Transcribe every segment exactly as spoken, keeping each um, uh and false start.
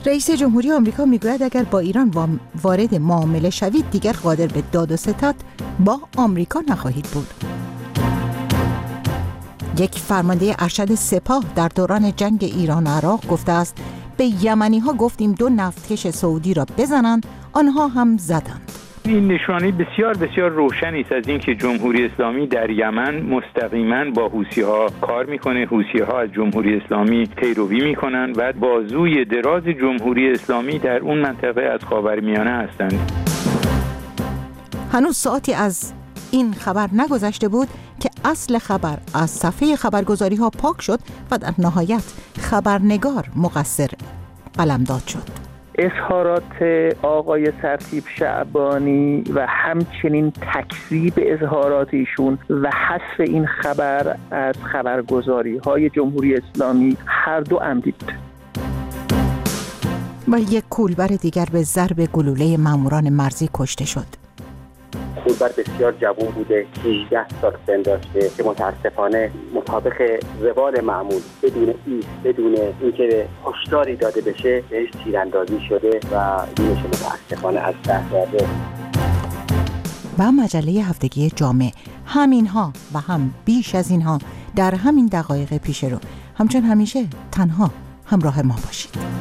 رئیس جمهوری آمریکا میگوید اگر با ایران وارد معامله شوید دیگر قادر به داد و ستد با آمریکا نخواهید بود. یک فرمانده ارشد سپاه در دوران جنگ ایران و عراق گفته است به یمنی ها گفتیم دو نفتکش سعودی را بزنند، آنها هم زدند. این نشانه بسیار بسیار روشنی است از اینکه جمهوری اسلامی در یمن مستقیما با حوثی‌ها کار میکنه. حوثی‌ها از جمهوری اسلامی پیروی میکنن و بازوی دراز جمهوری اسلامی در اون منطقه از خاورمیانه هستند. هنوز ساعتی از این خبر نگذشته بود که اصل خبر از صفحه خبرگزاری ها پاک شد و در نهایت خبرنگار مقصر قلمداد شد. اظهارات آقای سرتیپ شعبانی و همچنین تکذیب اظهارات ایشون و حذف این خبر از خبرگزاری های جمهوری اسلامی هر دو عمدی بود. و یک کولبر دیگر به ضرب گلوله ماموران مرزی کشته شد. کولبر بسیار جوان بوده، هجده سال سن داشته که متاسفانه مطابق روال معمول بدون ایست بدون اینکه هشداری داده بشه بهش تیراندازی شده و اینش متاسفانه از دست داده. و مجله هفتگی جامعه همینها و هم بیش از اینها در همین دقایق پیش رو. همچون همیشه تنها همراه ما باشید.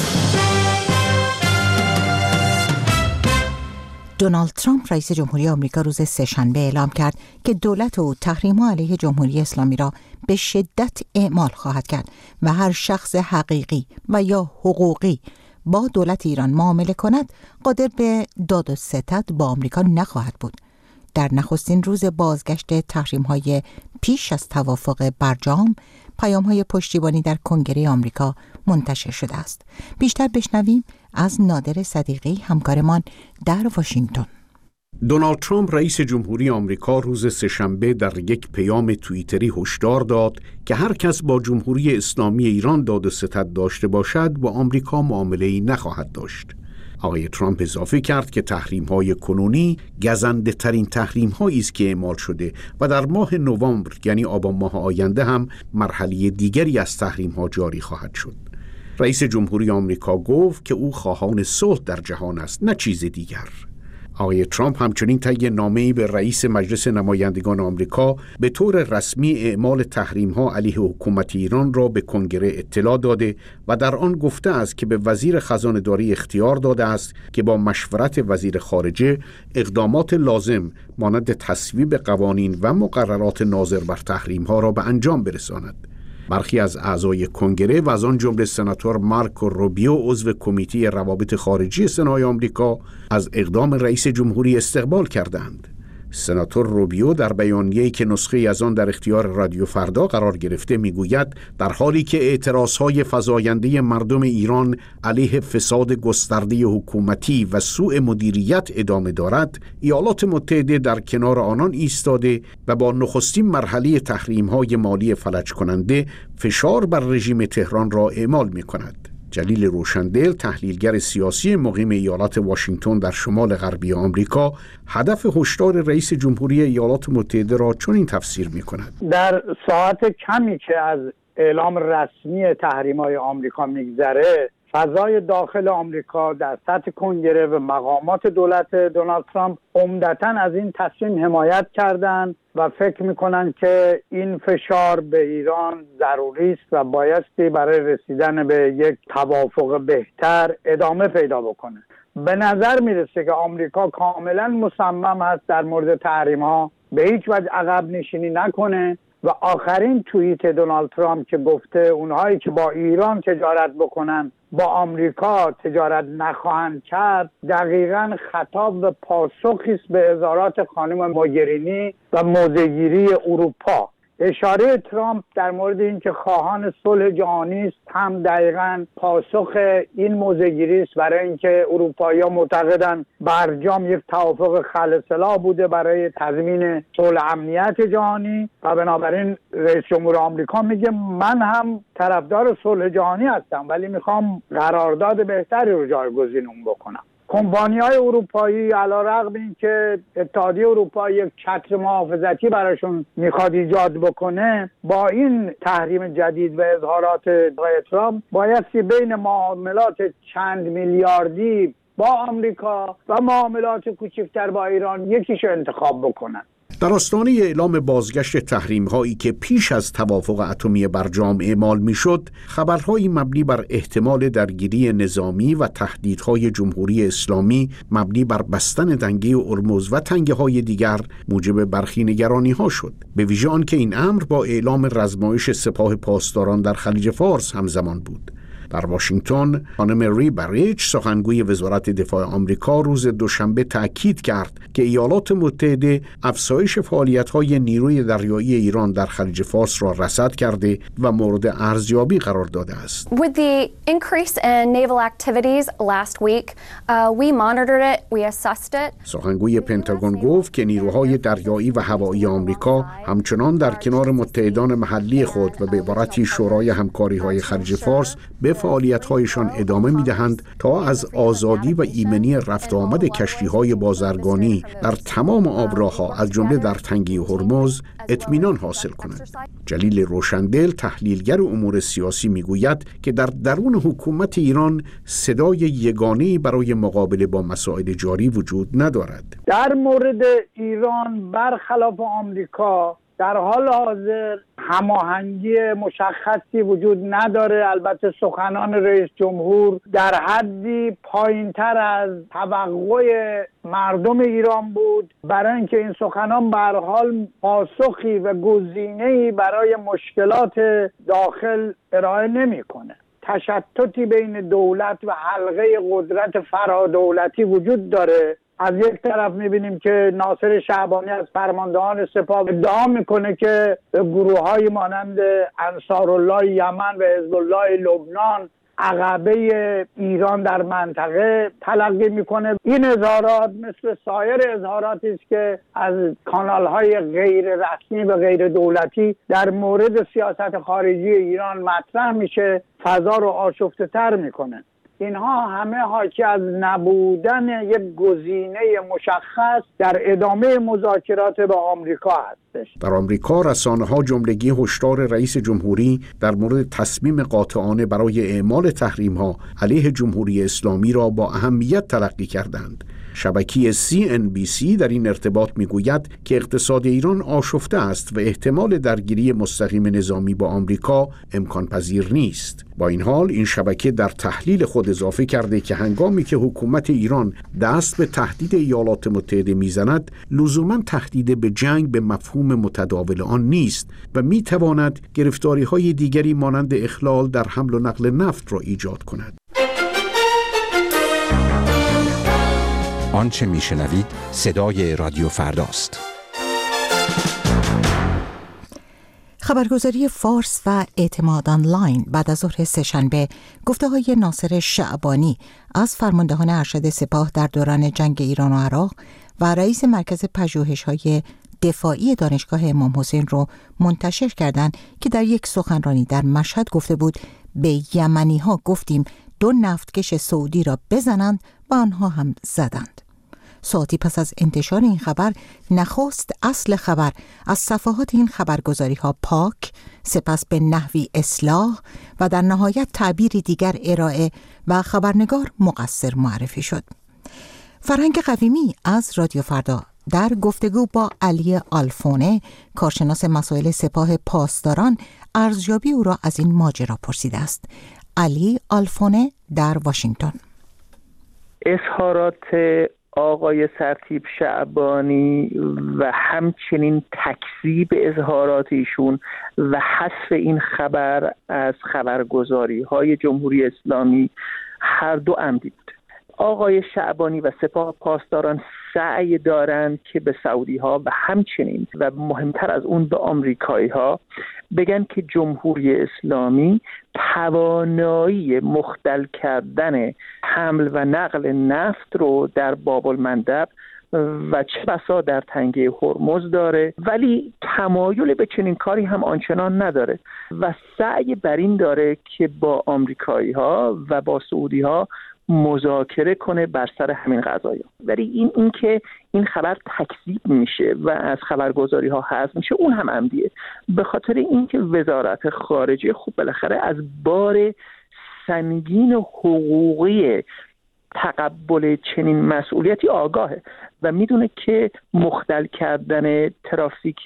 دونالد ترامپ رئیس جمهوری آمریکا روز سه‌شنبه اعلام کرد که دولت او تحریم‌ها علیه جمهوری اسلامی را به شدت اعمال خواهد کرد و هر شخص حقیقی و یا حقوقی با دولت ایران معامله کند قادر به داد و ستد با آمریکا نخواهد بود. در نخستین روز بازگشت تحریم‌های پیش از توافق برجام، پیام‌های پشتیبانی در کنگره آمریکا منتشر شده است. بیشتر بشنویم از نادر صدیقی همکارمان در واشنگتن. دونالد ترامپ رئیس جمهوری آمریکا روز سه‌شنبه در یک پیام توییتری هشدار داد که هر کس با جمهوری اسلامی ایران داد و ستد داشته باشد با آمریکا معامله‌ای نخواهد داشت. آقای ترامپ اضافه کرد که تحریم‌های کنونی گزنده ترین تحریم‌هایی است که اعمال شده و در ماه نوامبر یعنی آبان ماه آینده هم مرحله دیگری از تحریم‌ها جاری خواهد شد. رئیس جمهوری آمریکا گفت که او خواهان صلح در جهان است، نه چیز دیگر. آقای ترامپ همچنین طی نامه‌ای به رئیس مجلس نمایندگان آمریکا به طور رسمی اعمال تحریم‌ها علیه حکومت ایران را به کنگره اطلاع داده و در آن گفته است که به وزیر خزانه‌داری اختیار داده است که با مشورت وزیر خارجه اقدامات لازم مانند تصویب قوانین و مقررات ناظر بر تحریم‌ها را به انجام برساند. برخی از اعضای کنگره و از آن جمله سناتور مارکو روبیو عضو کمیته روابط خارجی سنای آمریکا از اقدام رئیس جمهوری استقبال کردند. سناتور روبیو در بیانیه‌ای که نسخه از آن در اختیار رادیو فردا قرار گرفته میگوید در حالی که اعتراضهای فزاینده مردم ایران علیه فساد گسترده حکومتی و سوء مدیریت ادامه دارد، ایالات متحده در کنار آنان ایستاده و با نخستین مرحله تحریم‌های مالی فلج کننده فشار بر رژیم تهران را اعمال می‌کند. جلیل روشندل، تحلیلگر سیاسی مقیم ایالات واشنگتن در شمال غربی آمریکا، هدف هشدار رئیس جمهوری ایالات متحده را چنین تفسیر می‌کند. در ساعت کمی که از اعلام رسمی تحریم‌های آمریکا می‌گذره، فضای داخل آمریکا در سطح کنگره و مقامات دولت دونالد ترامپ عمدتاً از این تصمیم حمایت کردند و فکر میکنن که این فشار به ایران ضروری است و بایستی برای رسیدن به یک توافق بهتر ادامه پیدا بکنه. به نظر میرسه که آمریکا کاملا مصمم است در مورد تحریم ها به هیچ وجه عقب نشینی نکنه و آخرین توییت دونالد ترامپ که گفته اونهایی که با ایران تجارت بکنن با آمریکا تجارت نخواهند کرد دقیقاً خطاب و پاسخی است به اظهارات خانم موگرینی و موضع‌گیری اروپا. اشاره ترامپ در مورد اینکه خواهان صلح جهانی است هم دقیقاً پاسخ این موضع‌گیری است برای اینکه اروپایی‌ها معتقدند برجام یک توافق خلسلا بوده برای تضمین صلح امنیت جهانی و بنابراین رئیس جمهور آمریکا میگه من هم طرفدار صلح جهانی هستم ولی میخوام قرارداد بهتری رو جایگزین اون بکنم. کمپانی‌های اروپایی علیرغم اینکه اتحادیه اروپا یک چتر محافظتی براشون میخواد ایجاد بکنه، با این تحریم جدید و اظهارات آقای ترامپ بایستی بین معاملات چند میلیاردی با آمریکا و معاملات کوچکتر با ایران یکیش انتخاب بکنن. در آستانه اعلام بازگشت تحریم‌هایی که پیش از توافق اتمی برجام اعمال می‌شد، خبرهایی مبنی بر احتمال درگیری نظامی و تهدیدهای جمهوری اسلامی مبنی بر بستن دنگه هرمز و تنگه‌های دیگر موجب برخی نگرانی‌ها شد، به ویژه آنکه این امر با اعلام رزمایش سپاه پاسداران در خلیج فارس همزمان بود. در واشنگتن، خانم ری بریچ، سخنگوی وزارت دفاع آمریکا، روز دوشنبه تأکید کرد که ایالات متحده افزایش فعالیت‌های نیروی دریایی ایران در خلیج فارس را رصد کرده و مورد ارزیابی قرار داده است. With the increase in naval activities last week, uh, we monitored it, we assessed it. سخنگوی پنتاگون گفت که نیروهای دریایی و هوایی آمریکا همچنان در کنار متحدان محلی خود و به عبارتی شورای همکاری‌های خلیج فارس به فعالیت‌هایشان ادامه می‌دهند تا از آزادی و ایمنی رفت و آمد کشتی‌های بازرگانی در تمام آبراه‌ها از جمله در تنگه هرمز اطمینان حاصل کنند. جلیل روشندل، تحلیلگر امور سیاسی، می‌گوید که در درون حکومت ایران صدای یگانه‌ای برای مقابله با مسائل جاری وجود ندارد. در مورد ایران برخلاف آمریکا در حال حاضر هماهنگی مشخصی وجود نداره. البته سخنان رئیس جمهور در حدی پایین‌تر از توقع مردم ایران بود، برای اینکه این سخنان به هر حال پاسخی و گزینه‌ای برای مشکلات داخل ارائه نمی‌کنه. تشتتی بین دولت و حلقه قدرت فرادولتی وجود داره. از یک طرف می‌بینیم که ناصر شعبانی از فرماندهان سپاه ادعا میکنه که گروه‌های مانند انصارالله یمن و حزب الله لبنان عقبه ایران در منطقه تلقی میکنه. این اظهارات مثل سایر اظهاراتی است که از کانال‌های غیر رسمی و غیر دولتی در مورد سیاست خارجی ایران مطرح میشه، فضا رو آشفته‌تر میکنه. اینها همه حاکی از نبودن یک گزینه مشخص در ادامه مذاکرات با آمریکا هستش. در آمریکا رسانه‌ها جملگی هشدار رئیس جمهوری در مورد تصمیم قاطعانه برای اعمال تحریم‌ها علیه جمهوری اسلامی را با اهمیت تلقی کردند. شبکه سی ان بی سی در این ارتباط میگوید که اقتصاد ایران آشفته است و احتمال درگیری مستقیم نظامی با آمریکا امکان پذیر نیست. با این حال این شبکه در تحلیل خود اضافه کرده که هنگامی که حکومت ایران دست به تهدید ایالات متحده میزند، لزوما تهدید به جنگ به مفهوم متداول آن نیست و میتواند گرفتاری‌های دیگری مانند اخلال در حمل و نقل نفت را ایجاد کند. آنچه میشنوید صدای رادیو فرداست. خبرگزاری فارس و اعتماد آنلاین بعد از ظهر سه‌شنبه گفته‌های ناصر شعبانی از فرماندهان ارشد سپاه در دوران جنگ ایران و عراق و رئیس مرکز پژوهش‌های دفاعی دانشگاه امام حسین رو منتشر کردند که در یک سخنرانی در مشهد گفته بود به یمنی‌ها گفتیم دو نفتکش سعودی را بزنند و آنها هم زدند. ساعتی پس از انتشار این خبر، نخست اصل خبر از صفحات این خبرگزاری ها پاک، سپس به نحوی اصلاح و در نهایت تعبیری دیگر ارائه و خبرنگار مقصر معرفی شد. فرهنگ قویمی از رادیو فردا در گفتگو با علی آلفونه، کارشناس مسائل سپاه پاسداران، ارزیابی او را از این ماجرا پرسیده است. علی آلفونه در واشنگتن. اظهارات آقای سرتیپ شعبانی و همچنین تکذیب اظهارات ایشون و حذف این خبر از خبرگزاری های جمهوری اسلامی هر دو عمدی بود. آقای شعبانی و سپاه پاسداران سعی دارند که به سعودی ها و همچنین و مهمتر از اون به آمریکایی ها بگن که جمهوری اسلامی توانایی مختل کردن حمل و نقل نفت رو در باب المندب و چه بسا در تنگه هرمز داره، ولی تمایل به چنین کاری هم آنچنان نداره و سعی بر این داره که با آمریکایی ها و با سعودی ها مذاکره کنه بر سر همین قضایا. ولی این این که این خبر تکذیب میشه و از خبرگزاری ها حذف میشه اون هم عمدیه، به خاطر اینکه وزارت خارجه خوب بالاخره از بار سنگین حقوقی تقبل چنین مسئولیتی آگاهه و میدونه که مختل کردن ترافیک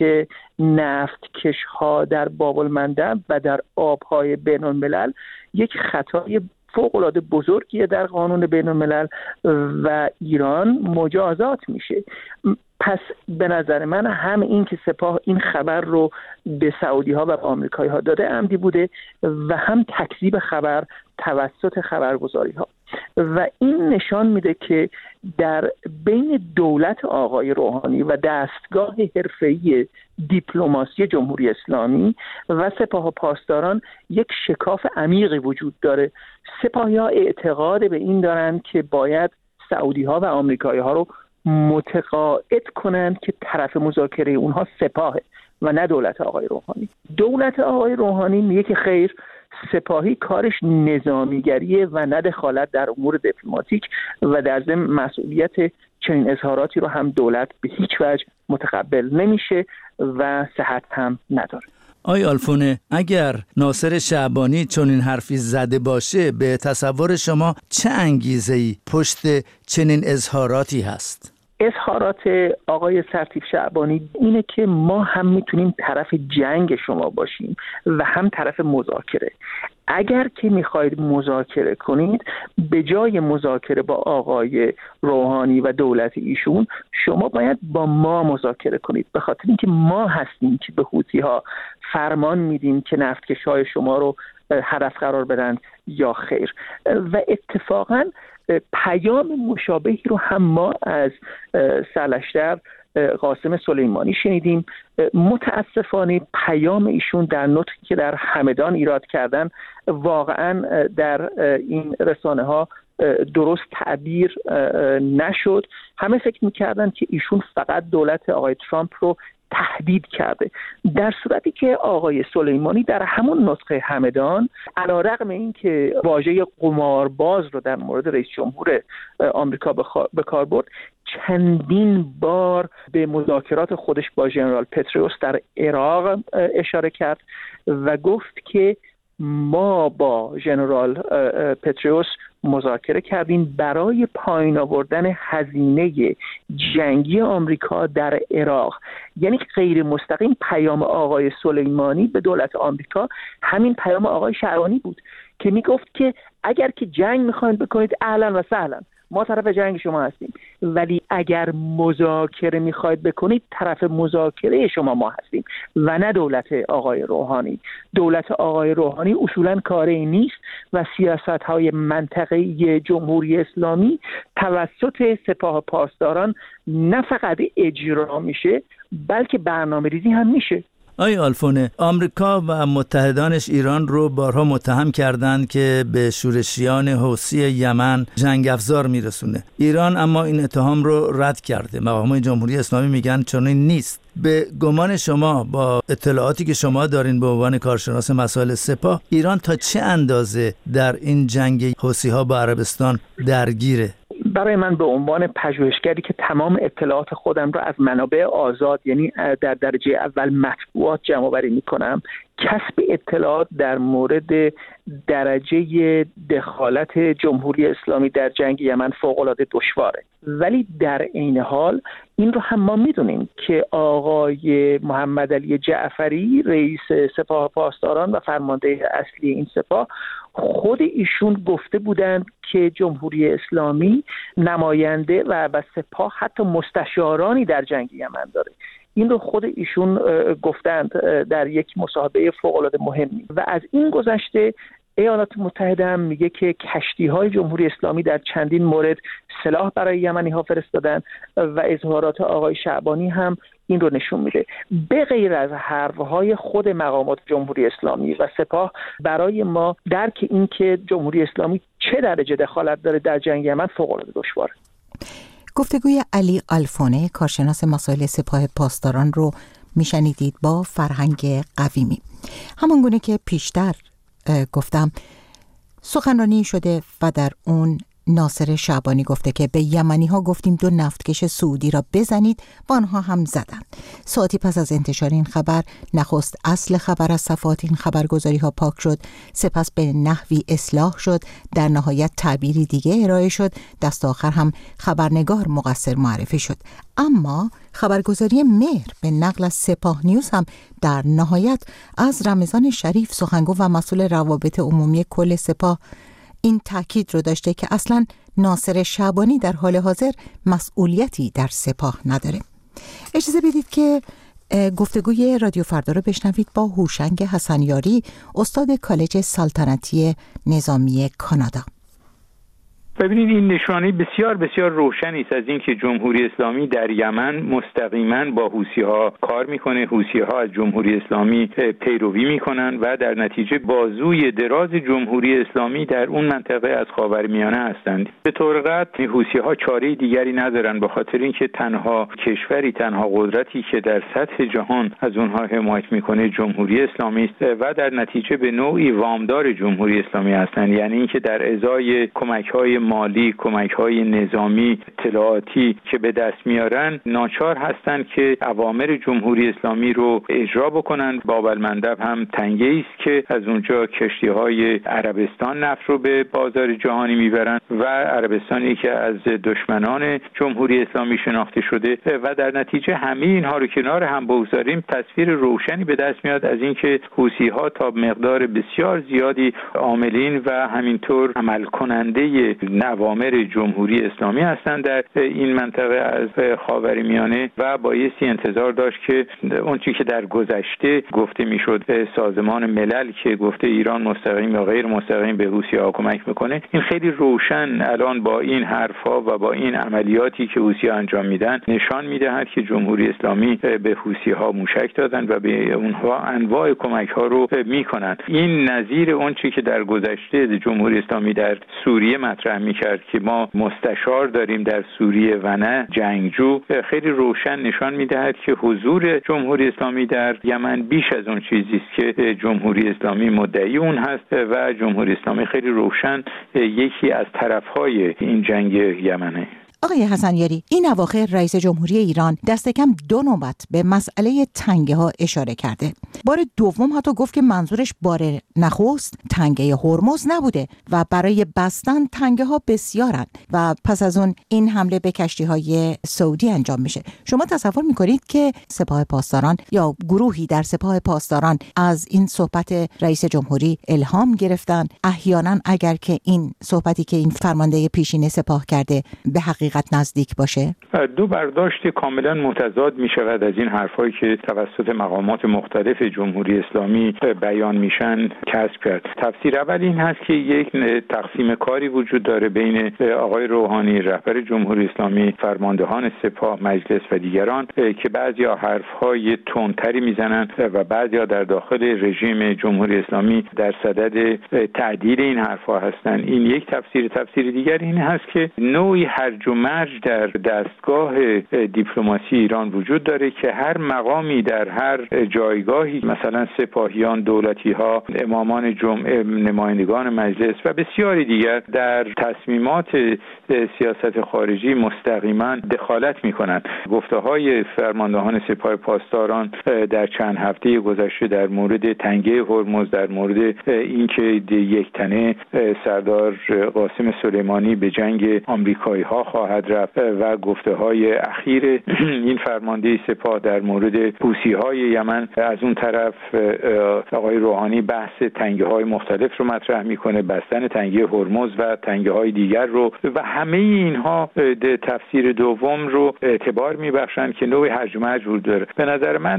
نفت کشها در باب المندب و در آبهای بین الملل یک خطای فوق‌العاده بزرگیه در قانون بین الملل و ایران مجازات میشه. پس به نظر من هم این که سپاه این خبر رو به سعودی ها و آمریکایی ها داده عمدی بوده و هم تکذیب خبر توسط خبرگزاری ها و این نشان میده که در بین دولت آقای روحانی و دستگاه حرفه‌ای دیپلماسی جمهوری اسلامی و سپاه و پاسداران یک شکاف عمیقی وجود داره. سپاهی ها اعتقاد به این دارن که باید سعودی ها و آمریکایی ها رو متقاعد کنند که طرف مذاکره اونها سپاهه و نه دولت آقای روحانی. دولت آقای روحانی میگه که خیر، سپاهی کارش نظامیگریه و نه دخالت در امور دیپلماتیک و در ضمن مسئولیت چنین اظهاراتی رو هم دولت به هیچ وجه متقبل نمیشه و صحت هم نداره. آی آلفونه، اگر ناصر شعبانی چنین حرفی زده باشه، به تصور شما چه انگیزه‌ای پشت چنین اظهاراتی هست؟ اظهارات آقای سرتیپ شعبانی اینه که ما هم میتونیم طرف جنگ شما باشیم و هم طرف مذاکره. اگر که میخواید مذاکره کنید، به جای مذاکره با آقای روحانی و دولت ایشون، شما باید با ما مذاکره کنید، به خاطر اینکه ما هستیم که به حوثی ها فرمان میدیم که نفتکش‌های شما رو هدف قرار بدن یا خیر. و اتفاقاً پیام مشابهی رو هم ما از سرلشکر قاسم سلیمانی شنیدیم. متاسفانه پیام ایشون در نطقی که در همدان ایراد کردن واقعا در این رسانه ها درست تعبیر نشد. همه فکر میکردن که ایشون فقط دولت آقای ترامپ رو تهدید کرده، در صورتی که آقای سلیمانی در همون نطق همدان علیرغم این که واژه قمارباز رو در مورد رئیس جمهور آمریکا به کار برد، چندین بار به مذاکرات خودش با ژنرال پتریوس در عراق اشاره کرد و گفت که ما با ژنرال پتریوس مذاکره کردیم برای پایین آوردن هزینه جنگی آمریکا در عراق. یعنی غیر مستقیم پیام آقای سلیمانی به دولت آمریکا همین پیام آقای شعبانی بود که میگفت که اگر که جنگ میخواین بکنید اهلا و سهلا، ما طرف جنگ شما هستیم، ولی اگر مذاکره میخواید بکنید طرف مذاکره شما ما هستیم و نه دولت آقای روحانی. دولت آقای روحانی اصولا کاری نیست و سیاست‌های منطقه‌ای جمهوری اسلامی توسط سپاه پاسداران نه فقط اجرا میشه بلکه برنامه‌ریزی هم میشه. آی آلفونه، آمریکا و متحدانش ایران رو بارها متهم کردند که به شورشیان حوثی یمن جنگ افزار میرسونه. ایران اما این اتهام رو رد کرده. مقامات جمهوری اسلامی میگن چنین نیست. به گمان شما با اطلاعاتی که شما دارین به عنوان کارشناس مسائل سپاه، ایران تا چه اندازه در این جنگ حوثی‌ها با عربستان درگیره؟ برای من به عنوان پژوهشگری که تمام اطلاعات خودم را از منابع آزاد، یعنی در درجه اول مطبوعات جمع آوری می‌کنم، کسب اطلاعات در مورد درجه دخالت جمهوری اسلامی در جنگ یمن فوق‌العاده دشواره. ولی در عین حال این رو هم ما میدونیم که آقای محمد علی جعفری رئیس سپاه پاسداران و فرمانده اصلی این سپاه، خود ایشون گفته بودند که جمهوری اسلامی نماینده و و سپاه حتی مستشارانی در جنگ یمن داره. این رو خود ایشون گفتند در یک مصاحبه فوق‌العاده مهمی. و از این گذشته ایالات متحده هم میگه که کشتی‌های جمهوری اسلامی در چندین مورد سلاح برای یمنی‌ها فرستادن و اظهارات آقای شعبانی هم این رو نشون میده. به غیر از حرفهای خود مقامات جمهوری اسلامی و سپاه، برای ما درک این که جمهوری اسلامی چه درجه دخالت داره در جنگ یمن فوق‌العاده دشواره. گفتگوی علی آلفونه، کارشناس مسائل سپاه پاسداران رو میشنیدید با فرهنگ قویمی. همان گونه که پیشتر گفتم، سخنرانی شده و در اون ناصر شعبانی گفته که به یمنی ها گفتیم دو نفتکش سعودی را بزنید و آنها هم زدند. ساعتی پس از انتشار این خبر نخست اصل خبر از صفحات این خبرگزاری ها پاک شد، سپس به نحوی اصلاح شد، در نهایت تعبیری دیگه ارائه شد، دست آخر هم خبرنگار مقصر معرفی شد. اما خبرگزاری مهر به نقل از سپاه نیوز هم در نهایت از رمضان شریف سخنگو و مسئول روابط عمومی کل سپاه این تاکید رو داشته که اصلا ناصر شعبانی در حال حاضر مسئولیتی در سپاه نداره. اجازه بدید که گفتگوی رادیو فردا رو بشنوید با هوشنگ حسنیاری، استاد کالج سلطنتی نظامی کانادا. ببینید این نشانه بسیار بسیار روشنی است از اینکه جمهوری اسلامی در یمن مستقیما با حوثی‌ها کار میکنه. حوثی‌ها از جمهوری اسلامی پیروی میکنن و در نتیجه بازوی دراز جمهوری اسلامی در اون منطقه از خاورمیانه هستند. به طور قطع حوثی‌ها چاره دیگری ندارن، به خاطر اینکه تنها کشوری، تنها قدرتی که در سطح جهان از اونها حمایت میکنه جمهوری اسلامی است و در نتیجه به نوعی وامدار جمهوری اسلامی هستند. یعنی اینکه در ازای کمک‌های مالی، کمک‌های نظامی، اطلاعاتی که به دست میارن ناچار هستند که اوامر جمهوری اسلامی رو اجرا بکنن. باب المندب هم تنگه است که از اونجا کشتی‌های عربستان نفت رو به بازار جهانی میبرن و عربستانی که از دشمنان جمهوری اسلامی شناخته شده و در نتیجه همه اینها رو کنار هم بگذاریم تصویر روشنی به دست میاد از اینکه حوثی‌ها تا مقدار بسیار زیادی عاملین و همینطور عمل کننده اوامر جمهوری اسلامی هستند در این منطقه از خاورمیانه و بایستی انتظار داشت که اون چیزی که در گذشته گفته میشد سازمان ملل که گفته ایران مستقیم یا غیر مستقیم به حوثی‌ها کمک میکنه، این خیلی روشن الان با این حرفا و با این عملیاتی که حوثی‌ها انجام میدن نشان میدهد که جمهوری اسلامی به حوثی‌ها موشک دادن و به اونها انواع کمک‌ها رو میکنن. این نظیر اون چیزی که در گذشته جمهوری اسلامی در سوریه مطرح میکرد که ما مستشار داریم در سوریه و نه جنگجو، خیلی روشن نشان میدهد که حضور جمهوری اسلامی در یمن بیش از اون چیزی است که جمهوری اسلامی مدعی اون هست و جمهوری اسلامی خیلی روشن یکی از طرفهای این جنگ یمنه. آقای حسنیاری، این اواخر رئیس جمهوری ایران دست کم دو نوبت به مسئله تنگه ها اشاره کرده. بار دوم حتی گفت که منظورش بار نخست تنگه هرمز نبوده و برای بستن تنگه ها بسیارن و پس از اون این حمله به کشتی های سعودی انجام میشه. شما تصور میکنید که سپاه پاسداران یا گروهی در سپاه پاسداران از این صحبت رئیس جمهوری الهام گرفتن؟ احیانا اگر که این صحبتی که این فرمانده پیشین سپاه کرده به حقیقت نزدیک باشه؟ دو برداشت کاملا متضاد می شود از این حرفایی که توسط مقامات مختلف جمهوری اسلامی بیان میشن کسب کرد. تفسیر اول این هست که یک تقسیم کاری وجود داره بین آقای روحانی رهبر جمهوری اسلامی، فرماندهان سپاه، مجلس و دیگران که بعضیا حرفهای تندتری میزنن و بعضیا در داخل رژیم جمهوری اسلامی در صدد تعدیل این حرفها هستن. این یک تفسیر. تفسیر دیگر این هست که نوعی هرج و مرج در دستگاه دیپلماسی ایران وجود داره که هر مقامی در هر جایگاهی، مثلا سپاهیان، دولتی‌ها، امامان جمعه، نمایندگان مجلس و بسیاری دیگر در تصمیمات سیاست خارجی مستقیما دخالت می‌کنند. گفته‌های فرماندهان سپاه پاسداران در چند هفته گذشته در مورد تنگه هرمز، در مورد اینکه یک تنه سردار قاسم سلیمانی به جنگ آمریکایی‌ها خواهد رفت و گفته‌های اخیر این فرمانده سپاه در مورد حوثی‌های یمن، از اون طرف آقای روحانی بحث تنگه‌های مختلف رو مطرح می‌کنه، بستن تنگه هرمز و تنگه‌های دیگر رو و همه اینها تفسیر دوم رو اعتبار می‌بخشند که نوع هرج و مرج وجود داره. به نظر من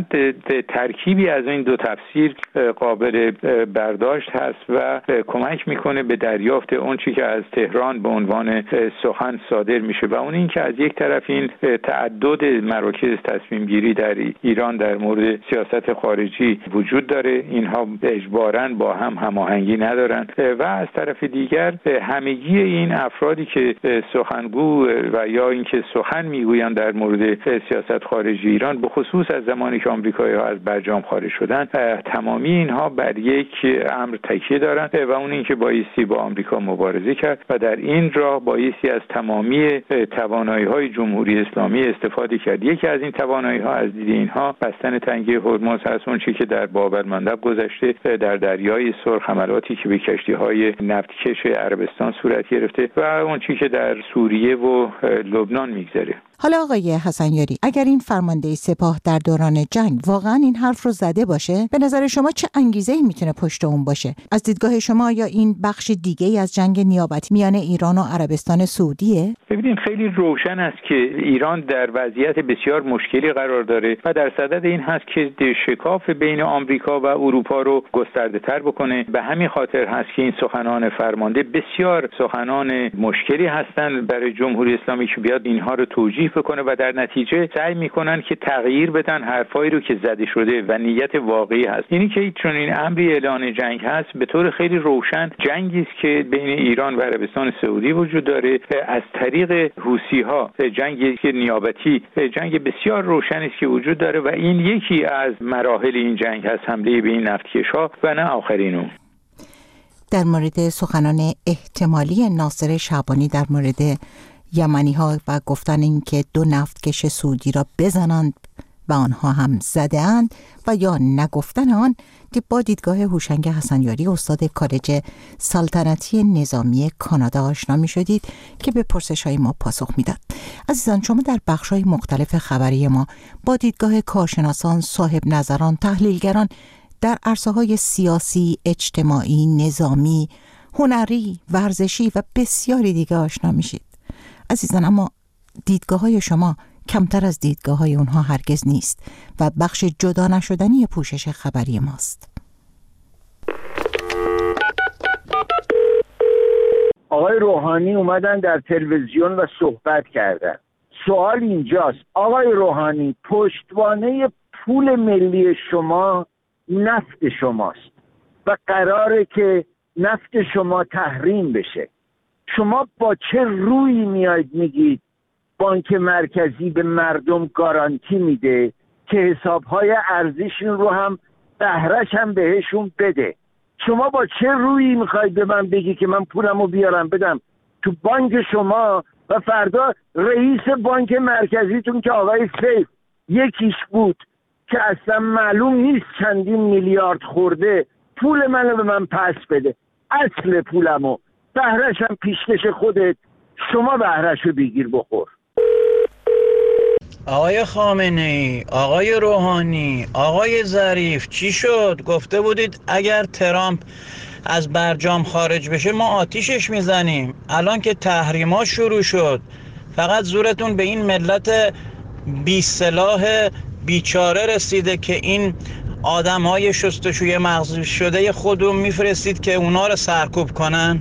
ترکیبی از این دو تفسیر قابل برداشت هست و کمک می‌کنه به دریافت اون چیزی که از تهران به عنوان سخن صادر میشه میشه و اون این که از یک طرف این تعدد مراکز تصمیم گیری در ایران در مورد سیاست خارجی وجود داره، اینها اجباراً با هم هماهنگی ندارن و از طرف دیگر همگی این افرادی که سخنگو و یا اینکه سخن میگویند در مورد سیاست خارجی ایران به خصوص از زمانی که آمریکایی‌ها از برجام خارج شدن، تمامی اینها بر یک امر تکیه دارند و اون اینکه بایستی با آمریکا مبارزه کرد و در این راه بایستی از تمامی توانایی‌های جمهوری اسلامی استفاده کرد. یکی از این توانایی‌ها از دید اینها بستن تنگه هرمز هست، اون چیزی که در باب المندب گذشته در دریای سرخ حملاتی که به کشتی‌های نفتکش عربستان صورت گرفته و اون چیزی که در سوریه و لبنان میگذره. حالا آقای حسنیاری، اگر این فرمانده سپاه در دوران جنگ واقعا این حرف رو زده باشه، به نظر شما چه انگیزه‌ای میتونه پشت اون باشه؟ از دیدگاه شما یا این بخش دیگه‌ای از جنگ نیابتی میان ایران و عربستان سعودیه؟ ببینید خیلی روشن است که ایران در وضعیت بسیار مشکلی قرار داره و در صدد این هست که شکاف بین آمریکا و اروپا رو گسترده‌تر بکنه. به همین خاطر هست که این سخنان فرمانده بسیار سخنان مشکلی هستند برای جمهوری اسلامی که بیاد اینها رو توجیه بکنه و در نتیجه سعی میکنن که تغییر بدن حرفایی رو که زده شده و نیت واقعی هست. یعنی که چون این امری اعلان جنگ هست به طور خیلی روشن جنگی است که بین ایران و عربستان سعودی وجود داره از طریق حوثی‌ها، جنگی که نیابتی، جنگ بسیار روشنی است که وجود داره و این یکی از مراحل این جنگ هست، حمله به این نفتکش‌ها و نه آخرین اون. در مورد سخنان احتمالی ناصر شعبانی در مورد یمنی ها و گفتن این که دو نفتکش سعودی را بزنند و آنها هم زده‌اند و یا نگفتن آن، با دیدگاه هوشنگ حسنیاری استاد کالج سلطنتی نظامی کانادا آشنا می شدید که به پرسش های ما پاسخ می داد. عزیزان، شما در بخش های مختلف خبری ما با دیدگاه کارشناسان، صاحب نظران، تحلیلگران در عرصه های سیاسی، اجتماعی، نظامی، هنری، ورزشی و بسیاری دیگه آشنا می شید. عزیزان، اما دیدگاه های شما کمتر از دیدگاه های اونها هرگز نیست و بخش جدا نشدنی پوشش خبری ماست. آقای روحانی اومدن در تلویزیون و صحبت کردن. سوال اینجاست، آقای روحانی، پشتوانه پول ملی شما نفت شماست و قراره که نفت شما تحریم بشه. شما با چه رویی میاید میگید بانک مرکزی به مردم گارانتی میده که حسابهای ارزششون رو هم بهره‌ش هم بهشون بده؟ شما با چه رویی میخواید به من بگی که من پولمو بیارم بدم تو بانک شما و فردا رئیس بانک مرکزیتون که آقای سیف یکیش بود که اصلا معلوم نیست چندین میلیارد خورده پول منو به من پس بده، اصل پولمو، بهره‌ش هم پیشکش خودت، شما بهره‌شو بگیر بخور. آقای خامنه‌ای، آقای روحانی، آقای ظریف، چی شد؟ گفته بودید اگر ترامپ از برجام خارج بشه ما آتیشش میزنیم. الان که تحریما شروع شد فقط زورتون به این ملت بی سلاح بیچاره رسیده که این آدم‌های شستشوی مغز شده خودمون میفرستید که اونا رو سرکوب کنن.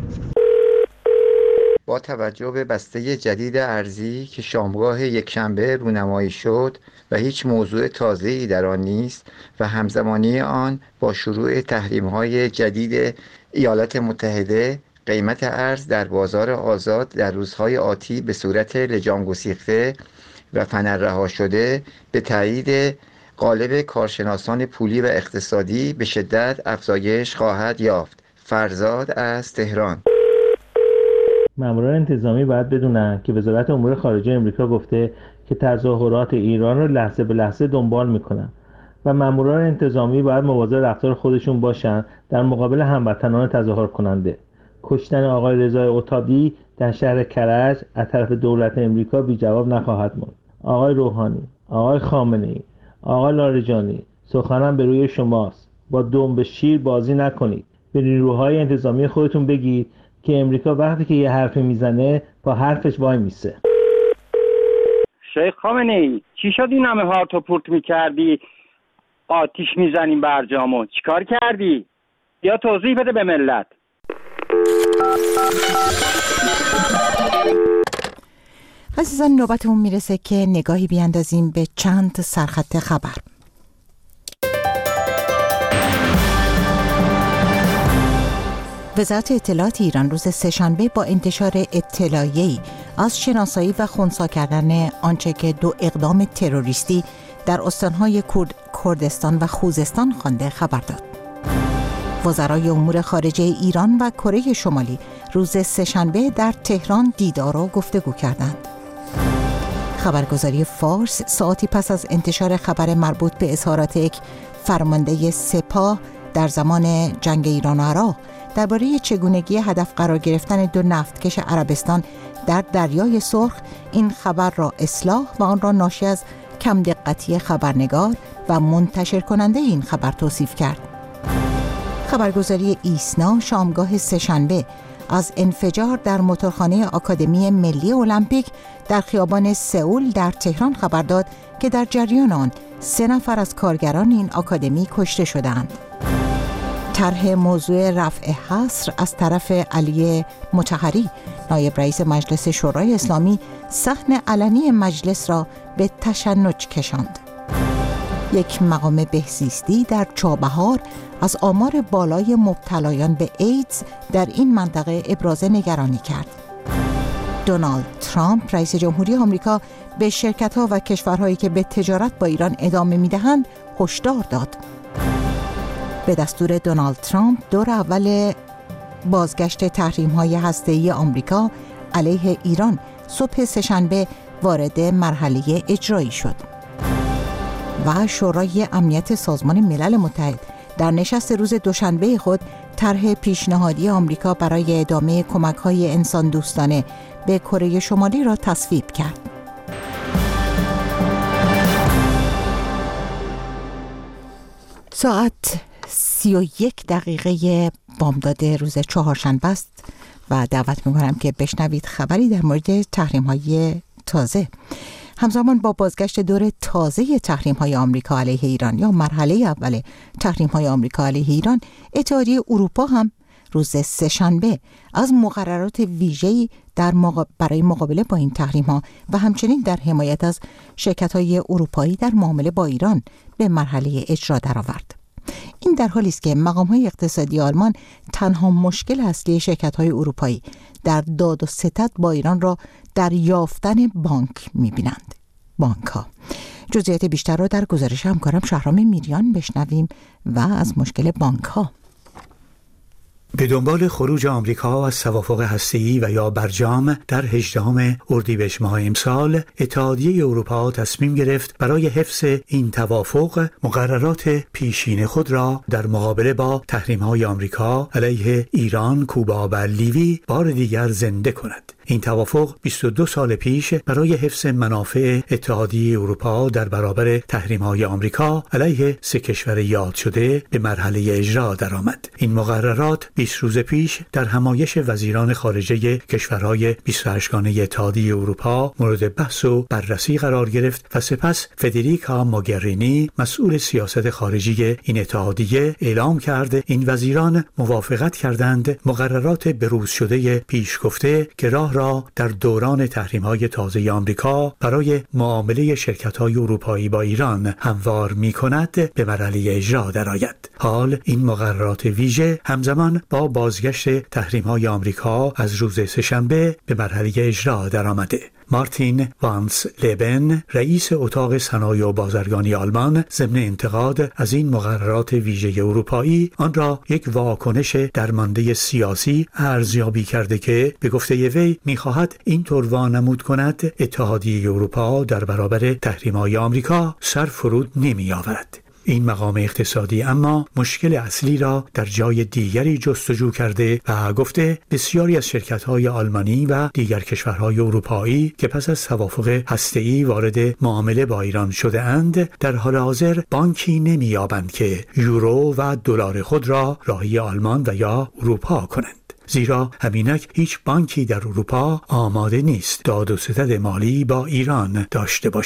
با توجه به بسته جدید ارزی که شامگاه یکشنبه رونمایی شد و هیچ موضوع تازه‌ای در آن نیست و همزمانی آن با شروع تحریم‌های جدید ایالات متحده، قیمت ارز در بازار آزاد در روزهای آتی به صورت لجام گسیخته و فنر رها شده به تایید قالب کارشناسان پولی و اقتصادی به شدت افزایش خواهد یافت. فرزاد از تهران. ماموران انتظامی باید بدونن که وزارت امور خارجه امریکا گفته که تظاهرات ایران رو لحظه به لحظه دنبال میکنن و ماموران انتظامی باید مواظب رفتار خودشون باشن در مقابل هموطنان تظاهر کننده. کشتن آقای رضای عتابی در شهر کرج از طرف دولت امریکا بی جواب نخواهد ماند. آقای روحانی، آقای خامنه‌ای، آقای لاریجانی، سخنم به روی شماست. با دنب شیر بازی نکنید. به نیروهای انتظامی خودتون بگید که امریکا وقتی که یه حرفی میزنه با حرفش وای میسه. شیخ خامنه‌ای، چی شد این همه هارت و پورت میکردی؟ آتیش میزنیم برجامو، چیکار کردی؟ یا توضیح بده به ملت. عزیزان نوبتمون میرسه که نگاهی بیاندازیم به چند سرخط خبر. وزارت اطلاعات ایران روز سه‌شنبه با انتشار اطلاعیه‌ای از شناسایی و خنثی کردن آنچه که دو اقدام تروریستی در استانهای کرد، کردستان و خوزستان خوانده خبر داد. وزرای امور خارجه ایران و کره شمالی روز سه‌شنبه در تهران دیدار و گفتگو کردند. خبرگزاری فارس ساعتی پس از انتشار خبر مربوط به اظهارات یک فرمانده سپاه در زمان جنگ ایران و عراق درباره چگونگی هدف قرار گرفتن دو نفتکش عربستان در دریای سرخ این خبر را اصلاح و آن را ناشی از کم دقتی خبرنگار و منتشر کننده این خبر توصیف کرد. خبرگزاری ایسنا شامگاه سه‌شنبه از انفجار در موتورخانه آکادمی ملی المپیک در خیابان سئول در تهران خبر داد که در جریان آن سه نفر از کارگران این آکادمی کشته شدند. طرح موضوع رفع حصر از طرف علی مطهری نایب رئیس مجلس شورای اسلامی صحن علنی مجلس را به تشنج کشاند. یک مقام بهزیستی در چابهار از آمار بالای مبتلایان به ایدز در این منطقه ابراز نگرانی کرد. دونالد ترامپ رئیس جمهوری آمریکا به شرکت‌ها و کشورهایی که به تجارت با ایران ادامه می‌دهند هشدار داد. به دستور دونالد ترامپ دور اول بازگشت تحریم‌های هسته‌ای آمریکا علیه ایران صبح سه‌شنبه وارد مرحله اجرایی شد. و شورای امنیت سازمان ملل متحد در نشست روز دوشنبه خود طرح پیشنهادی آمریکا برای ادامه کمک‌های انسان دوستانه به کره شمالی را تصویب کرد. ساعت سی و یک دقیقه بامداد روز چهارشنبه است و دعوت می‌کنم که بشنوید خبری در مورد تحریم‌های تازه. همزمان با بازگشت دور تازه تحریم‌های آمریکا علیه ایران یا مرحله اول تحریم‌های آمریکا علیه ایران، اتحادیه اروپا هم روز سه‌شنبه از مقررات ویژه‌ای در مقا... برای مقابله با این تحریم‌ها و همچنین در حمایت از شرکت‌های اروپایی در معامله با ایران به مرحله اجرا درآورد. این در حالی است که مقام‌های اقتصادی آلمان تنها مشکل اصلی شرکت‌های اروپایی در داد و ستد با ایران را در یافتن بانک می‌بینند. بانک‌ها. جزئیات بیشتر را در گزارش همکارم شهرام میریان بشنویم و از مشکل بانک‌ها. به دنبال خروج آمریکا از توافق هسته‌ای و یا برجام در هجدهم اردیبهشت ماه امسال، اتحادیه اروپا تصمیم گرفت برای حفظ این توافق مقررات پیشین خود را در مقابله با تحریم‌های آمریکا علیه ایران، کوبا و لیوی بار دیگر زنده کند. این توافق بیست و دو سال پیش برای حفظ منافع اتحادیه اروپا در برابر تحریم‌های آمریکا علیه سه کشور یاد شده به مرحله اجرا درآمد. این مقررات بیست روز پیش در همایش وزیران خارجه کشورهای بیست و هشت گانه اتحادیه اروپا مورد بحث و بررسی قرار گرفت و سپس فدریکا موگرینی مسئول سیاست خارجی این اتحادیه اعلام کرد این وزیران موافقت کردند مقررات بروز شده پیشگفته که راه را در دوران تحریم‌های تازه آمریکا برای معامله شرکت‌های اروپایی با ایران هموار می‌کند به مرحله اجرا درآید. حال این مقررات ویژه همزمان با بازگشت تحریم‌های آمریکا از روز سه‌شنبه به مرحله اجرا درآمده. مارتین وانس لبن رئیس اتاق صنایع و بازرگانی آلمان ضمن انتقاد از این مقررات ویژه اروپایی آن را یک واکنش درمانده سیاسی ارزیابی کرده که به گفته وی می‌خواهد اینطور وانمود کند اتحادیه اروپا در برابر تحریم‌های آمریکا سر فرود نمی‌آورد. این مقام اقتصادی اما مشکل اصلی را در جای دیگری جستجو کرده و گفته بسیاری از شرکت‌های آلمانی و دیگر کشورهای اروپایی که پس از توافق هسته‌ای وارد معامله با ایران شده اند در حال حاضر بانکی نمی‌یابند که یورو و دلار خود را راهی آلمان و یا اروپا کنند. زیرا همینک هیچ بانکی در اروپا آماده نیست داد و ستد مالی با ایران داشته باشد.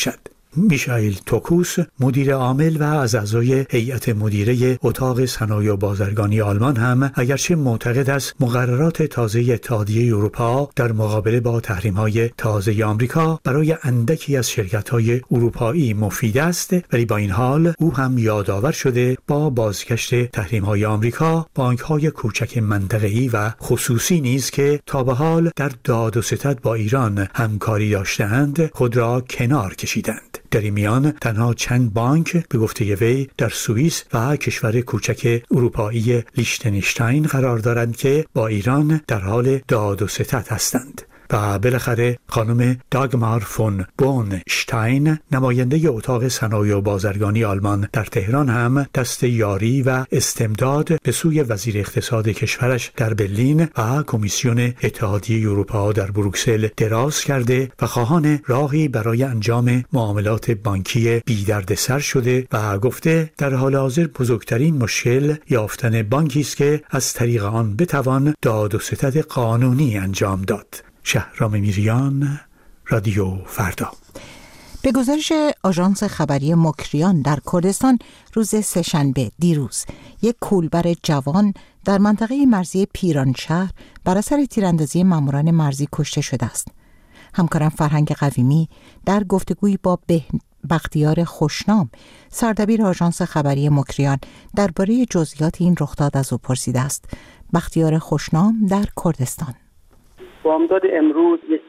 میشائیل توکوس مدیر عامل و از اعضای هیئت مدیره اتاق صنایع و بازرگانی آلمان هم اگرچه معتقد است مقررات تازه اتحادیه اروپا در مقابله با تحریم‌های تازه آمریکا برای اندکی از شرکت‌های اروپایی مفید است، ولی با این حال او هم یادآور شده با بازگشت تحریم‌های آمریکا بانک‌های کوچک منطقه‌ای و خصوصی نیز که تا به حال در داد و ستد با ایران همکاری داشتند خود را کنار کشیدند. در این میان تنها چند بانک به گفته وی در سوئیس و کشور کوچک اروپایی لیشتنشتاین قرار دارند که با ایران در حال داد و ستد هستند. و بالاخره خانم داگمار فون بونشتاین نماینده اتاق صنایع و بازرگانی آلمان در تهران هم دست یاری و استمداد به سوی وزیر اقتصاد کشورش در برلین و کمیسیون اتحادیه اروپا در بروکسل دراز کرده و خواهان راهی برای انجام معاملات بانکی بی دردسر شده و گفته در حال حاضر بزرگترین مشکل یافتن بانکی است که از طریق آن بتوان داد و ستد قانونی انجام داد. شهرام میریان، رادیو فردا. به گزارش آژانس خبری مکریان در کردستان روز سه‌شنبه دیروز یک کولبر جوان در منطقه مرزی پیرانشهر بر اثر تیراندازی ماموران مرزی کشته شده است. همکارم فرهنگ قویمی در گفتگویی با به بختیار خوشنام سردبیر آژانس خبری مکریان درباره جزئیات این رخداد از او پرسیده است. بختیار خوشنام در کردستان. بامداد امروز یک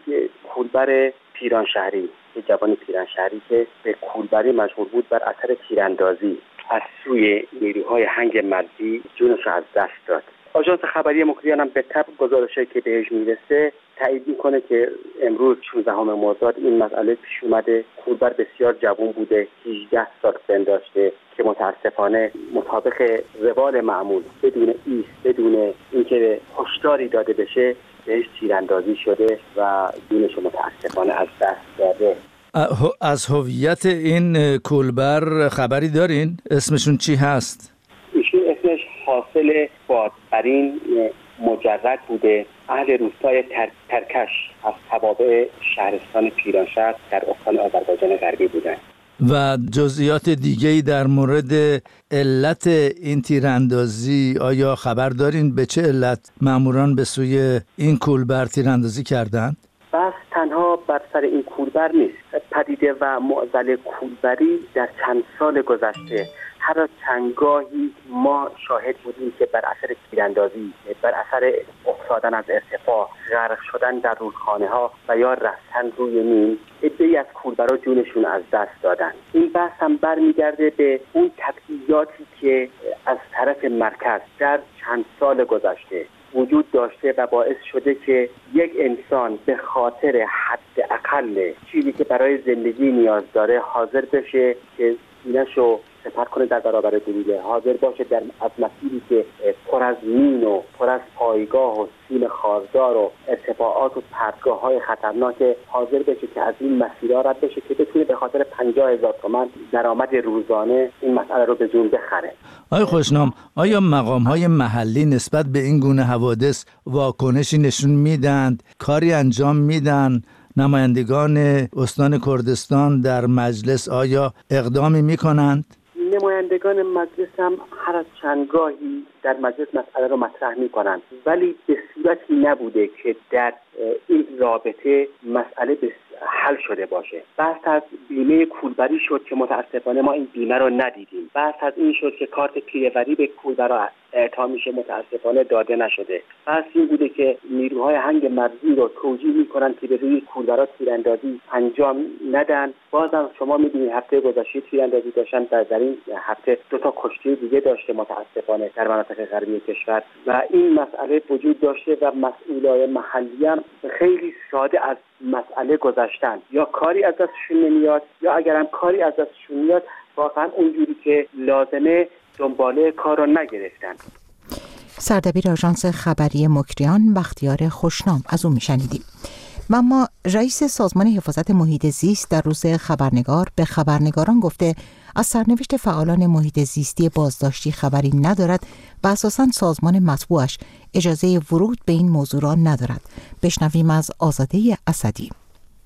کولبر پیرانشهری، یک جوان پیرانشهری که به کولبری مشغول بود بر اثر تیراندازی از سوی نیروهای هنگ مرزی جونش از دست داد. آژانس خبری مکریان هم به طبق گزارشی که بهش میرسه تایید میکنه که امروز شانزدهم مرداد این مسئله پیش اومده. کولبر بسیار جوان بوده، هجده سال سن داشته که متاسفانه مطابق روال معمول بدون ایست بدون اینکه هشداری داده بشه بهش تیراندازی شده و جونش متاسفانه از دست داده. از هویت این کولبر خبری دارین؟ اسمشون چی هست؟ ایشون اسمش حاصل بادبرین مجرد بوده، اهل روستای تر... ترکش از توابع شهرستان پیرانشهر در استان آذربایجان غربی بودند. و جزئیات دیگه‌ای در مورد علت این تیراندازی آیا خبر دارین؟ به چه علت ماموران به سوی این کولبر تیراندازی کردند؟ بس تنها بر سر این کولبر نیست. پدیده و معضل کولبری در چند سال گذشته هر چندگاهی ما شاهد بودیم که بر اثر تیراندازی، بر اثر افتادن از ارتفاع، غرق شدن در رودخانه ها و یا رفتن روی مین، عده‌ای از کولبرها جونشون از دست دادن. این بحث هم برمیگرده به اون تبعیضاتی که از طرف مرکز در چند سال گذشته وجود داشته و باعث شده که یک انسان به خاطر حداقل چیزی که برای زندگی نیاز داره حاضر بشه که سینه‌شو سپر کنه در برابر گلوله، حاضر باشه در از مسیری که پر از مین و پر از پایگاه و سیم خاردار و ارتفاعات و پرتگاه‌های خطرناک حاضر بشه که از این مسیرها رد بشه که بتونه به خاطر پنجاه هزار تومان درآمد روزانه این مسئله رو به جون بخره. آقای خوشنام، آیا مقام‌های محلی نسبت به این گونه حوادث واکنشی نشون میدند، کاری انجام میدن؟ نمایندگان استان کردستان در مجلس آیا اقدامی میکنند؟ نمایندگان مجلس هم هر از چندگاهی در مجلس مسئله رو مطرح میکنند، ولی به صورتی نبوده که در این رابطه مسئله به حل شده باشه. بحث از بیمه کولبری شد که متاسفانه ما این بیمه رو ندیدیم. بحث از این شد که کارت پیره‌وری به کولبرها اعطا میشه، متاسفانه داده نشده. بحث این بوده که نیروهای هنگ مرزی رو توجیه میکنن که به روی کولبرها تیراندازی انجام ندن. بازم شما میدونید هفته گذشته تیراندازی داشتن، در این هفته دو تا کشته دیگه داشته متاسفانه در مناطق غربی کشور و این مسئله وجود داشته و مسئولای محلی هم خیلی ساده از مسئله گذشتن، یا کاری از دستشون نمیاد یا اگرم کاری از دستشون میاد واقعا اونجوری که لازمه دنباله کار رو نگرفتن. سردبیر آژانس خبری مکریان بختیار خوشنام از اون میشنیدیم. و اما رئیس سازمان حفاظت محیط زیست در روز خبرنگار به خبرنگاران گفته از سرنوشت فعالان محیط زیستی بازداشتی خبری ندارد و اساساً سازمان مطبوعش اجازه ورود به این موضوع را ندارد. بشنویم از آزاده اسدی.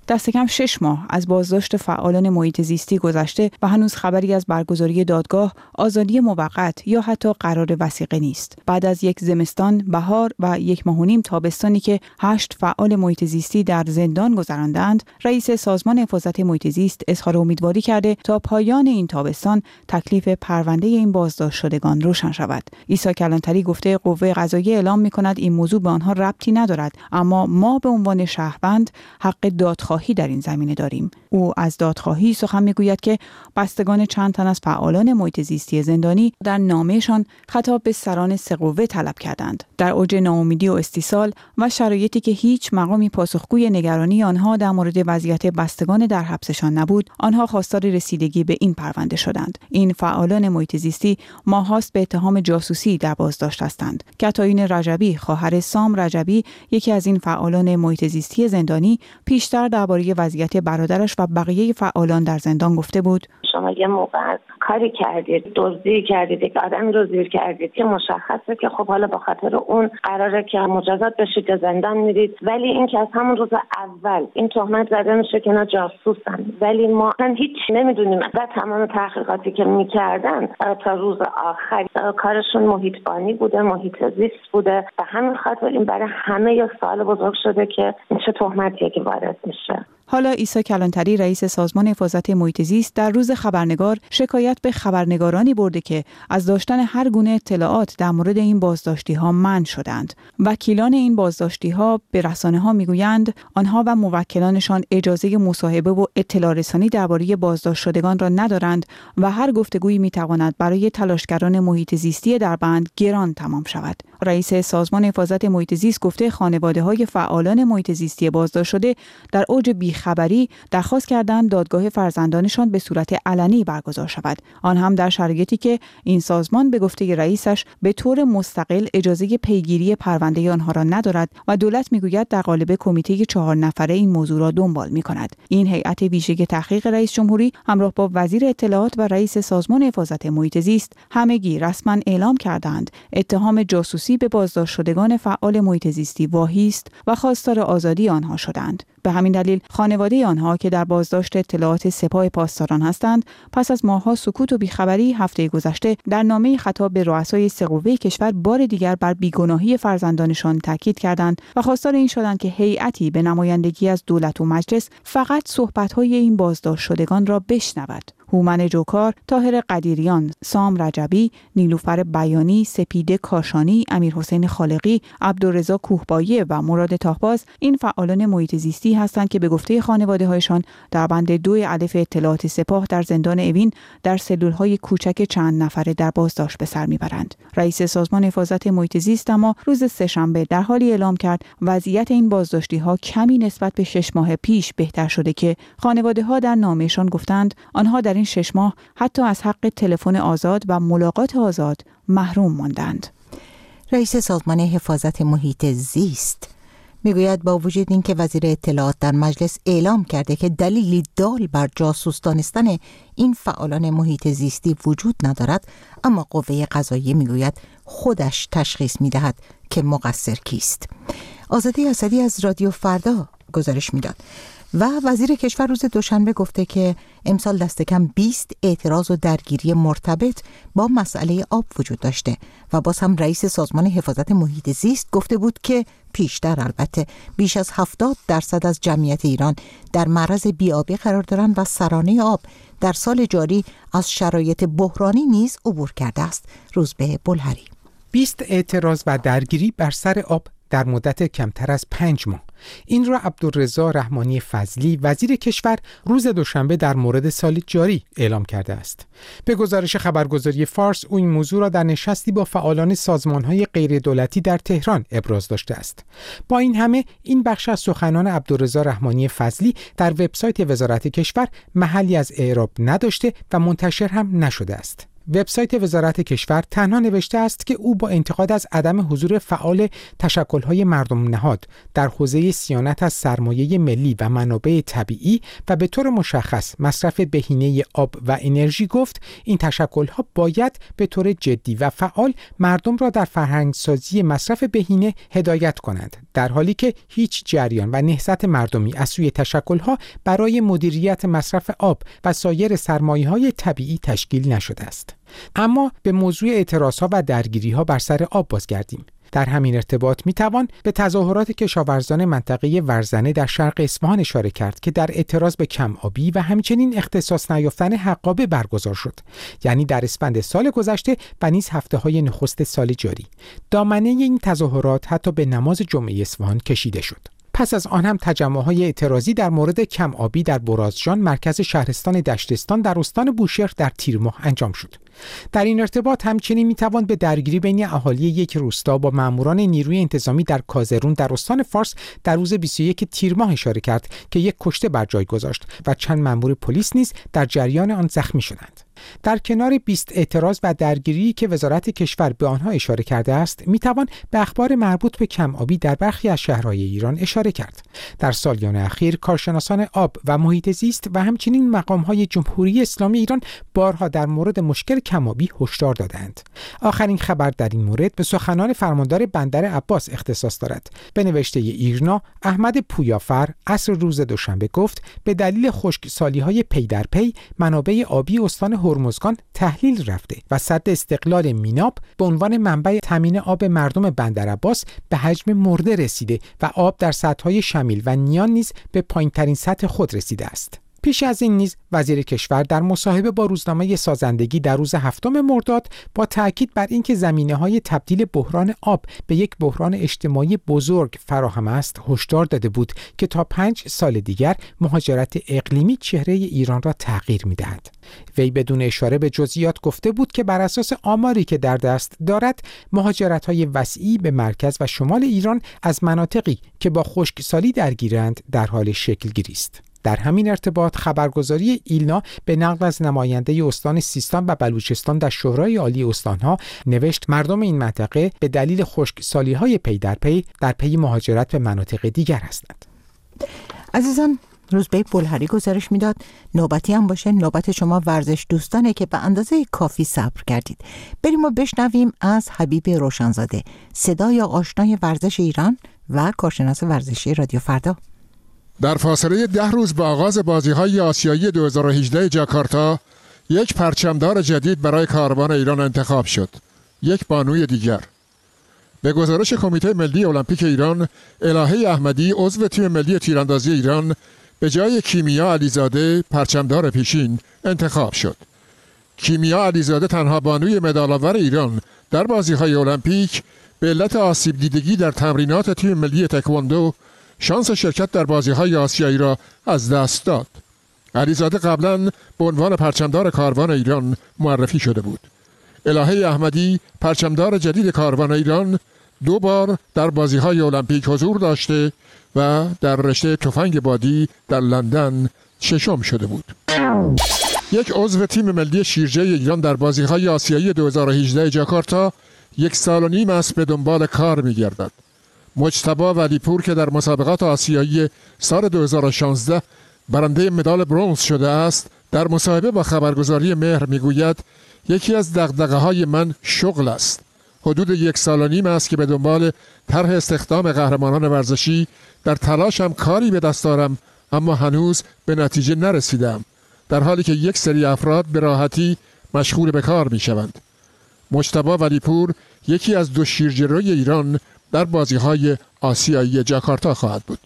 دست کم شش ماه از بازداشت فعالان محیط زیستی گذشته و هنوز خبری از برگزاری دادگاه، آزادی موقت یا حتی قرار وثیقه نیست. بعد از یک زمستان، بهار و یک ماه و نیم تابستانی که هشت فعال محیط زیستی در زندان گذراندند، رئیس سازمان حفاظت محیط زیست اظهار امیدواری کرده تا پایان این تابستان تکلیف پرونده این بازداشت شدگان روشن شود. عیسی کلانتری گفته قوه قضاییه اعلام می‌کند این موضوع به آنها ربطی ندارد، اما ما به عنوان شهروند حق دادخواهی در این زمینه داریم. او از دادخواهی سخن می‌گوید که بستگان چند تن از فعالان محیط زیستی زندانی در نامه‌شان خطاب به سران سه قوه طلب کردند. در اوج ناامیدی و استیصال و شرایطی که هیچ مقامی پاسخگوی نگرانی آنها در مورد وضعیت بستگان در حبسشان نبود، آنها خواستار رسیدگی به این پرونده شدند. این فعالان محیط زیستی ماهاست به اتهام جاسوسی در بازداشت هستند. کاتاین رجبی، خواهر سام رجبی، یکی از این فعالان محیط زیستی زندانی، پیشتر درباره وضعیت برادرش و بقیه فعالان در زندان گفته بود: شما یه موقع کاری کردید، دزدی کردید، یک آدمی رو زیر کردید که مشخصه که خب حالا به خاطر اون قراره که مجازات بشید یا زندان میرید، ولی این که از همون روز اول این تهمت زده میشه که اینا جاسوسن، ولی ما هیچ نمیدونیم. و تمام تحقیقاتی که میکردن تا روز آخر کارشون محیطبانی بوده، محیط زیست بوده و همین خاطر این برای همه یک سوال بزرگ شده که این چه تهمتیه که وارد میشه. حالا عیسی کلانتری رئیس سازمان حفاظت محیط زیست در روز خبرنگار شکایت به خبرنگارانی برده که از داشتن هر گونه اطلاعات در مورد این بازداشتی‌ها منع شدند. وکیلان این بازداشتی‌ها به رسانه‌ها میگویند آنها و موکلانشان اجازه مصاحبه و اطلاع رسانی درباره بازداشت شدگان را ندارند و هر گفتگویی میتواند برای تلاشگران محیط زیستی در بند گران تمام شود. رئیس سازمان حفاظت محیط زیست گفته خانواده‌های فعالان محیط زیستی بازداشت شده در اوج بیخبری درخواست کردند دادگاه فرزندانشان به صورت علنی برگزار شود، آن هم در شرایطی که این سازمان به گفته رئیسش به طور مستقل اجازه پیگیری پرونده آنها را ندارد و دولت میگوید در قالب کمیته چهار نفره این موضوع را دنبال می‌کند. این هیئت ویژه تحقیق رئیس جمهوری همراه با وزیر اطلاعات و رئیس سازمان حفاظت محیط زیست همگی رسما اعلام کردند اتهام جاسوسی به بازداشت شدگان فعال محیط زیستی واهی است و خواستار آزادی آنها شدند. به همین دلیل خانواده آنها که در بازداشت اطلاعات سپاه پاسداران هستند، پس از ماه‌ها سکوت و بیخبری هفته گذشته در نامه خطاب به رؤسای سه قوه کشور بار دیگر بر بیگناهی فرزندانشان تاکید کردند و خواستار این شدند که هیئتی به نمایندگی از دولت و مجلس فقط صحبت‌های این بازداشت شدگان را بشنود. هومن جوکار، طاهر قدیریان، سام رجبی، نیلوفر بیانی، سپیده کاشانی، امیرحسین خالقی، عبدالرضا کوهبایه و مراد تاهباز این فعالان محیط زیستی هستند که به گفته خانواده‌هایشان در بند دو الف اطلاعات سپاه در زندان اوین در سلول‌های کوچک چند نفره در بازداشت به سر میبرند. رئیس سازمان حفاظت محیط زیست اما روز سه‌شنبه در حالی اعلام کرد وضعیت این بازداشتی‌ها کمی نسبت به شش ماه پیش بهتر شده که خانواده‌ها در نامه‌شان گفتند آنها در این شش ماه حتی از حق تلفن آزاد و ملاقات آزاد محروم ماندند. رئیس سازمان حفاظت محیط زیست میگوید با وجود اینکه وزیر اطلاعات در مجلس اعلام کرده که دلیلی دال بر جاسوس دانستن این فعالان محیط زیستی وجود ندارد، اما قوه قضاییه میگوید خودش تشخیص میدهد که مقصر کیست. آزاده اسدی از رادیو فردا گزارش میداد و وزیر کشور روز دوشنبه گفته که امسال دست کم بیست اعتراض و درگیری مرتبط با مسئله آب وجود داشته و باز هم رئیس سازمان حفاظت محیط زیست گفته بود که پیشتر البته بیش از هفتاد درصد از جمعیت ایران در معرض بی‌آبی قرار دارند و سرانه آب در سال جاری از شرایط بحرانی نیز عبور کرده است. روزبه بلهری. بیست اعتراض و درگیری بر سر آب در مدت کمتر از پنج ماه. این را عبدالرضا رحمانی فضلی وزیر کشور روز دوشنبه در مورد سال جاری اعلام کرده است. به گزارش خبرگزاری فارس او این موضوع را در نشستی با فعالان سازمان‌های غیر دولتی در تهران ابراز داشته است. با این همه این بخش از سخنان عبدالرضا رحمانی فضلی در وبسایت وزارت کشور محلی از اعراب نداشته و منتشر هم نشده است. وبسایت وزارت کشور تنها نوشته است که او با انتقاد از عدم حضور فعال تشکل‌های مردم نهاد در حوزه صیانت از سرمایه ملی و منابع طبیعی و به طور مشخص مصرف بهینه آب و انرژی گفت این تشکل‌ها باید به طور جدی و فعال مردم را در فرهنگسازی مصرف بهینه هدایت کنند، در حالی که هیچ جریان و نهضت مردمی از سوی تشکل‌ها برای مدیریت مصرف آب و سایر سرمایه‌های طبیعی تشکیل نشده است. اما به موضوع اعتراضها و درگیری‌ها بر سر آب بازگردیم. در همین ارتباط میتوان به تظاهرات کشاورزان منطقه ورزنه در شرق اصفهان اشاره کرد که در اعتراض به کم آبی و همچنین اختصاص نیافتن حقابه برگزار شد، یعنی در اسفند سال گذشته و نیز هفته‌های نخست سال جاری. دامنه این تظاهرات حتی به نماز جمعه اصفهان کشیده شد. پس از آن هم تجمع‌های اعتراضی در مورد کم آبی در برازجان مرکز شهرستان دشتستان در استان بوشهر در تیر ماه انجام شد. در این ارتباط همچنین میتوان به درگیری بین اهالی یک روستا با ماموران نیروی انتظامی در کازرون در استان فارس در روز بیست و یک تیر ماه اشاره کرد که یک کشته بر جای گذاشت و چند مامور پلیس نیز در جریان آن زخمی شدند. در کنار بیست اعتراض و درگیری که وزارت کشور به آنها اشاره کرده است، میتوان به اخبار مربوط به کم آبی در برخی از شهرهای ایران اشاره کرد. در سالیان اخیر کارشناسان آب و محیط زیست و همچنین مقام‌های جمهوری اسلامی ایران بارها در مورد مشکل کم آبی هشدار دادند. آخرین خبر در این مورد به سخنان فرماندار بندر عباس اختصاص دارد. به نوشته ایرنا، احمد پویافر عصر روز دوشنبه گفت به دلیل خشکسالی‌های پی در پی منابع آبی استان هرمزگان تحلیل رفته و سد استقلال میناب به عنوان منبع تامین آب مردم بندر عباس به حجم مرده رسیده و آب در سدهای شمیل و نیان نیز به پایین‌ترین سطح خود رسیده است. پیش از این نیز وزیر کشور در مصاحبه با روزنامه سازندگی در روز هفتم مرداد با تاکید بر اینکه زمینه‌های تبدیل بحران آب به یک بحران اجتماعی بزرگ فراهم است، هشدار داده بود که تا پنج سال دیگر مهاجرت اقلیمی چهره ایران را تغییر می‌دهد. وی بدون اشاره به جزئیات گفته بود که بر اساس آماری که در دست دارد، مهاجرت‌های وسیعی به مرکز و شمال ایران از مناطقی که با خشکسالی درگیرند در حال شکل‌گیری است. در همین ارتباط خبرگزاری ایلنا به نقل از نماینده استان سیستان و بلوچستان در شورای عالی استانها نوشت مردم این منطقه به دلیل خشکسالی‌های پی در پی در پی مهاجرت به مناطق دیگر هستند. عزیزان، روزبه بلهری گزارش میداد نوبتی هم باشه نوبت شما ورزش دوستانه که به اندازه کافی صبر کردید. بریم و بشنویم از حبیب روشنزاده، صدای آشنای ورزش ایران و کارشناس ورزشی رادیو فردا. در فاصله ده روز به آغاز بازی‌های آسیایی دو هزار و هجده جاکارتا، یک پرچمدار جدید برای کاروان ایران انتخاب شد. یک بانوی دیگر. به گزارش کمیته ملی المپیک ایران، الهه احمدی عضو تیم ملی تیراندازی ایران به جای کیمیا علیزاده پرچمدار پیشین انتخاب شد. کیمیا علیزاده تنها بانوی مدال‌آور ایران در بازی‌های المپیک به علت آسیب دیدگی در تمرینات تیم ملی تکواندو شانس شرکت در بازی‌های آسیایی را از دست داد. علیزاده قبلاً به عنوان پرچمدار کاروان ایران معرفی شده بود. الهه احمدی پرچمدار جدید کاروان ایران دو بار در بازی‌های المپیک حضور داشته و در رشته تفنگ بادی در لندن ششم شده بود. یک عضو تیم ملی شیرجه ایران در بازی‌های آسیایی دو هزار و هجده جاکارتا یک سال و نیم است به دنبال کار می‌گردد. مجتبی ولیپور که در مسابقات آسیایی سال دو هزار و شانزده برنده مدال برنز شده است، در مصاحبه با خبرگزاری مهر میگوید یکی از دغدغه‌های من شغل است. حدود یک سال و نیم است که به دنبال طرح استخدام قهرمانان ورزشی در تلاشم کاری به دست دارم، اما هنوز به نتیجه نرسیدم، در حالی که یک سری افراد به راحتی مشغول به کار میشوند. مجتبی ولیپور یکی از دو شیرجه‌روی ایران در بازی‌های آسیایی جاکارتا خواهد بود.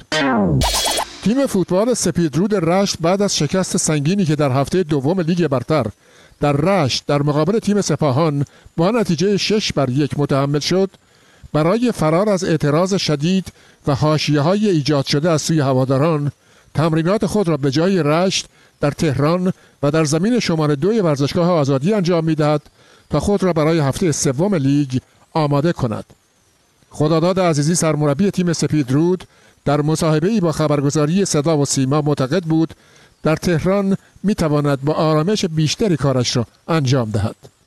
تیم فوتبال سپیدرود رشت بعد از شکست سنگینی که در هفته دوم لیگ برتر در رشت در مقابل تیم سپاهان با نتیجه شش بر یک متحمل شد، برای فرار از اعتراض شدید و حاشیه‌های ایجاد شده از سوی هواداران، تمرینات خود را به جای رشت در تهران و در زمین شماره دوی ورزشگاه آزادی انجام می‌دهد تا خود را برای هفته سوم لیگ آماده کند. خداداد عزیزی سرمربی تیم سپیدرود در مصاحبه‌ای با خبرگزاری صدا و سیما معتقد بود در تهران می‌تواند با آرامش بیشتری کارش را انجام دهد.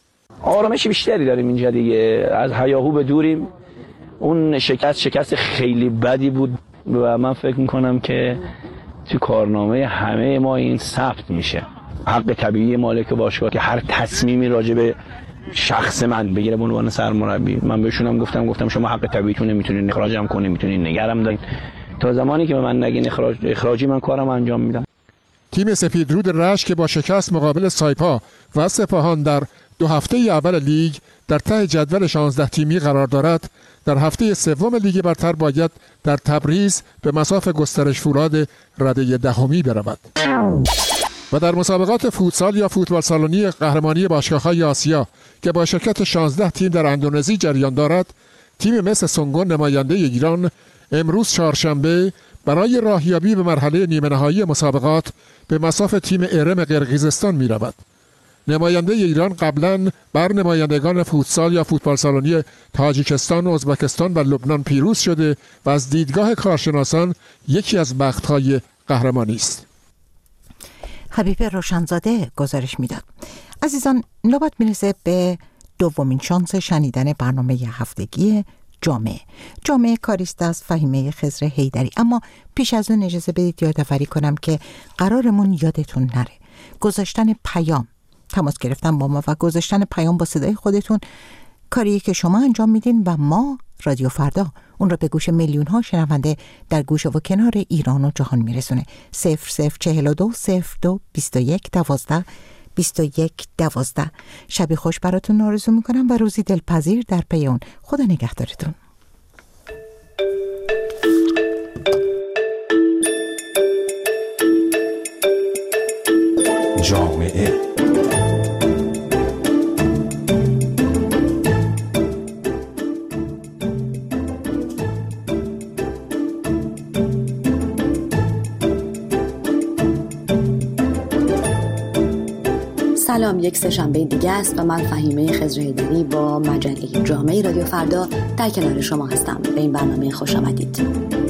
آرامش بیشتری داریم اینجا دیگه، از هیاهو به دوریم. اون شکست شکست خیلی بدی بود و من فکر میکنم که تو کارنامه همه ما این ثبت میشه. حق طبیعی مالک باشگاه که هر تصمیمی راجع به شخص من بگیره به عنوان سرمربی. من بهشونم گفتم گفتم شما حق طبیعیتون نمیتونین اخراجم کنین، میتونین نگرم دارین، تا زمانی که به من نگین اخراج اخراجی من کارم انجام میدم. تیم سپیدرود رشت که با شکست مقابل سایپا و سپاهان در دو هفته اول لیگ در ته جدول شانزده تیمی قرار دارد، در هفته سوم لیگ برتر باید در تبریز به مصاف گسترش فولاد رده دهمی برود. و در مسابقات فوتسال یا فوتبال سالونی قهرمانی باشگاه‌های آسیا که با شرکت شانزده تیم در اندونزی جریان دارد، تیم مس سونگون نماینده ایران امروز چهارشنبه برای راهیابی به مرحله نیمه نهایی مسابقات به مصاف تیم ارم قرقیزستان می رود. نماینده ایران قبلا بر نمایندگان فوتسال یا فوتبال سالونی تاجیکستان، ازبکستان و لبنان پیروز شده و از دیدگاه کارشناسان یکی از بخت‌های قهرمانی است. حبیب روشنزاده گزارش میداد. عزیزان، نوبت میرسه به دومین شانس شنیدن برنامه هفتگی جامعه. جامعه کاریست از فهیمه خضر حیدری. اما پیش از اون اجازه بدید یادآوری کنم که قرارمون یادتون نره گذاشتن پیام، تماس گرفتن با ما و گذاشتن پیام با صدای خودتون کاریه که شما انجام میدین و ما رادیو فردا اون رو به گوش میلیون ها شنونده در گوش و کنار ایران و جهان میرسونه. صفر صفر چهل و دو صفر دو بیست و یک دوازده بیست و یک دوازده. شبی خوش براتون آرزو میکنم و روزی دلپذیر در پی اون. خدا نگهدارتون. جامعه سلام، یک سه‌شنبه دیگه است و من فهیمه خضر حیدری با مجله جامعه رادیو فردا در کنار شما هستم. به این برنامه خوش آمدید.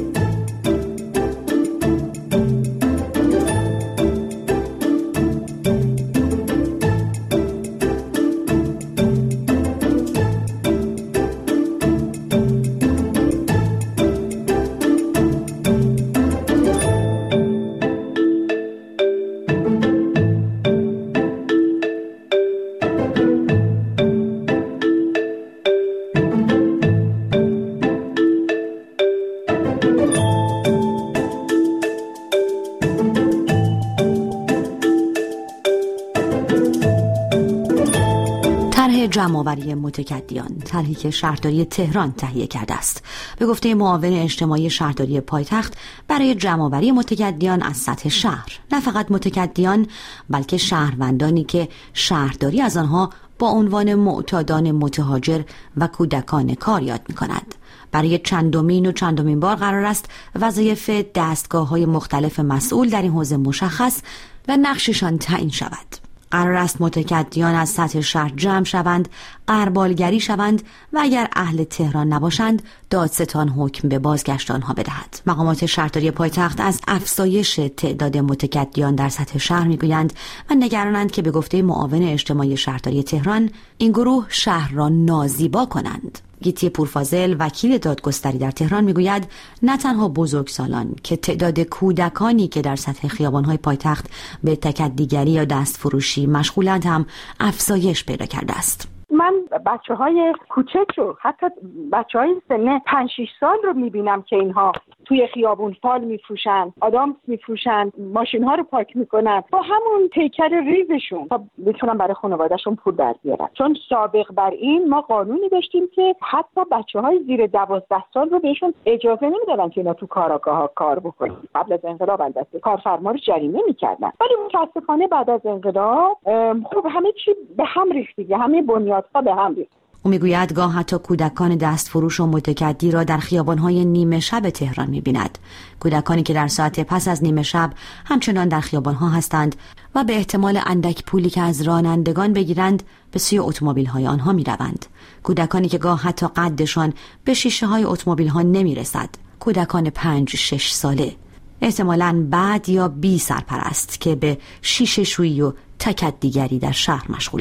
جمع‌آوری متکدیان، طرحی که شهرداری تهران تهیه کرده است. به گفته معاون اجتماعی شهرداری پایتخت، برای جمع‌آوری متکدیان از سطح شهر، نه فقط متکدیان بلکه شهروندانی که شهرداری از آنها با عنوان معتادان متهاجر و کودکان کار یاد می‌کند. برای چندمین و چندمین بار قرار است وظایف دستگاه‌های مختلف مسئول در این حوزه مشخص و نقششان تعیین شود. قرار است متکدیان از سطح شهر جمع شوند، غربالگری شوند و اگر اهل تهران نباشند دادستان حکم به بازگشت آنها بدهد. مقامات شهرداری پایتخت از افزایش تعداد متکدیان در سطح شهر میگویند و نگرانند که به گفته معاون اجتماعی شهرداری تهران این گروه شهر را نازیبا کنند. گیتی پورفاضل وکیل دادگستری در تهران میگوید نه تنها بزرگسالان که تعداد کودکانی که در سطح خیابان‌های پایتخت به تکدیگری یا دستفروشی مشغولند هم افزایش پیدا کرده است. من بچه های کوچک رو، حتی بچه های سن پنج شش سال رو میبینم که اینها توی خیابون فال میفروشن، آدامس میفروشن، ماشین ها رو پارک میکنن با همون پیکر ریزشون تا بتونن برای خانوادهشون پول در بیارن. چون سابق بر این ما قانونی داشتیم که حتی بچه های زیر دوازده سال رو بهشون اجازه نمیدادن که اینا تو کاراگاه ها کار بکنن. قبل از انقلاب البته کارفرما رو جریمه میکردن، ولی متاسفانه بعد از انقلاب خب همه چی به هم ریخت دیگه، همه بنیاد به هم ریخت. او میگوید گاه حتی کودکان دستفروش و متکدی را در خیابان‌های نیمه شب تهران می‌بیند. کودکانی که در ساعت پس از نیمه شب همچنان در خیابان‌ها هستند و به احتمال اندک پولی که از رانندگان بگیرند به سوی اتومبیل‌های آنها می‌روند. کودکانی که گاه حتی قدشان به شیشه‌های اتومبیل‌ها نمی‌رسد. کودکان پنج شش ساله، احتمالاً بعد یا بی سرپرست که به شیشه شویی و تکدیگری در شهر مشغولند.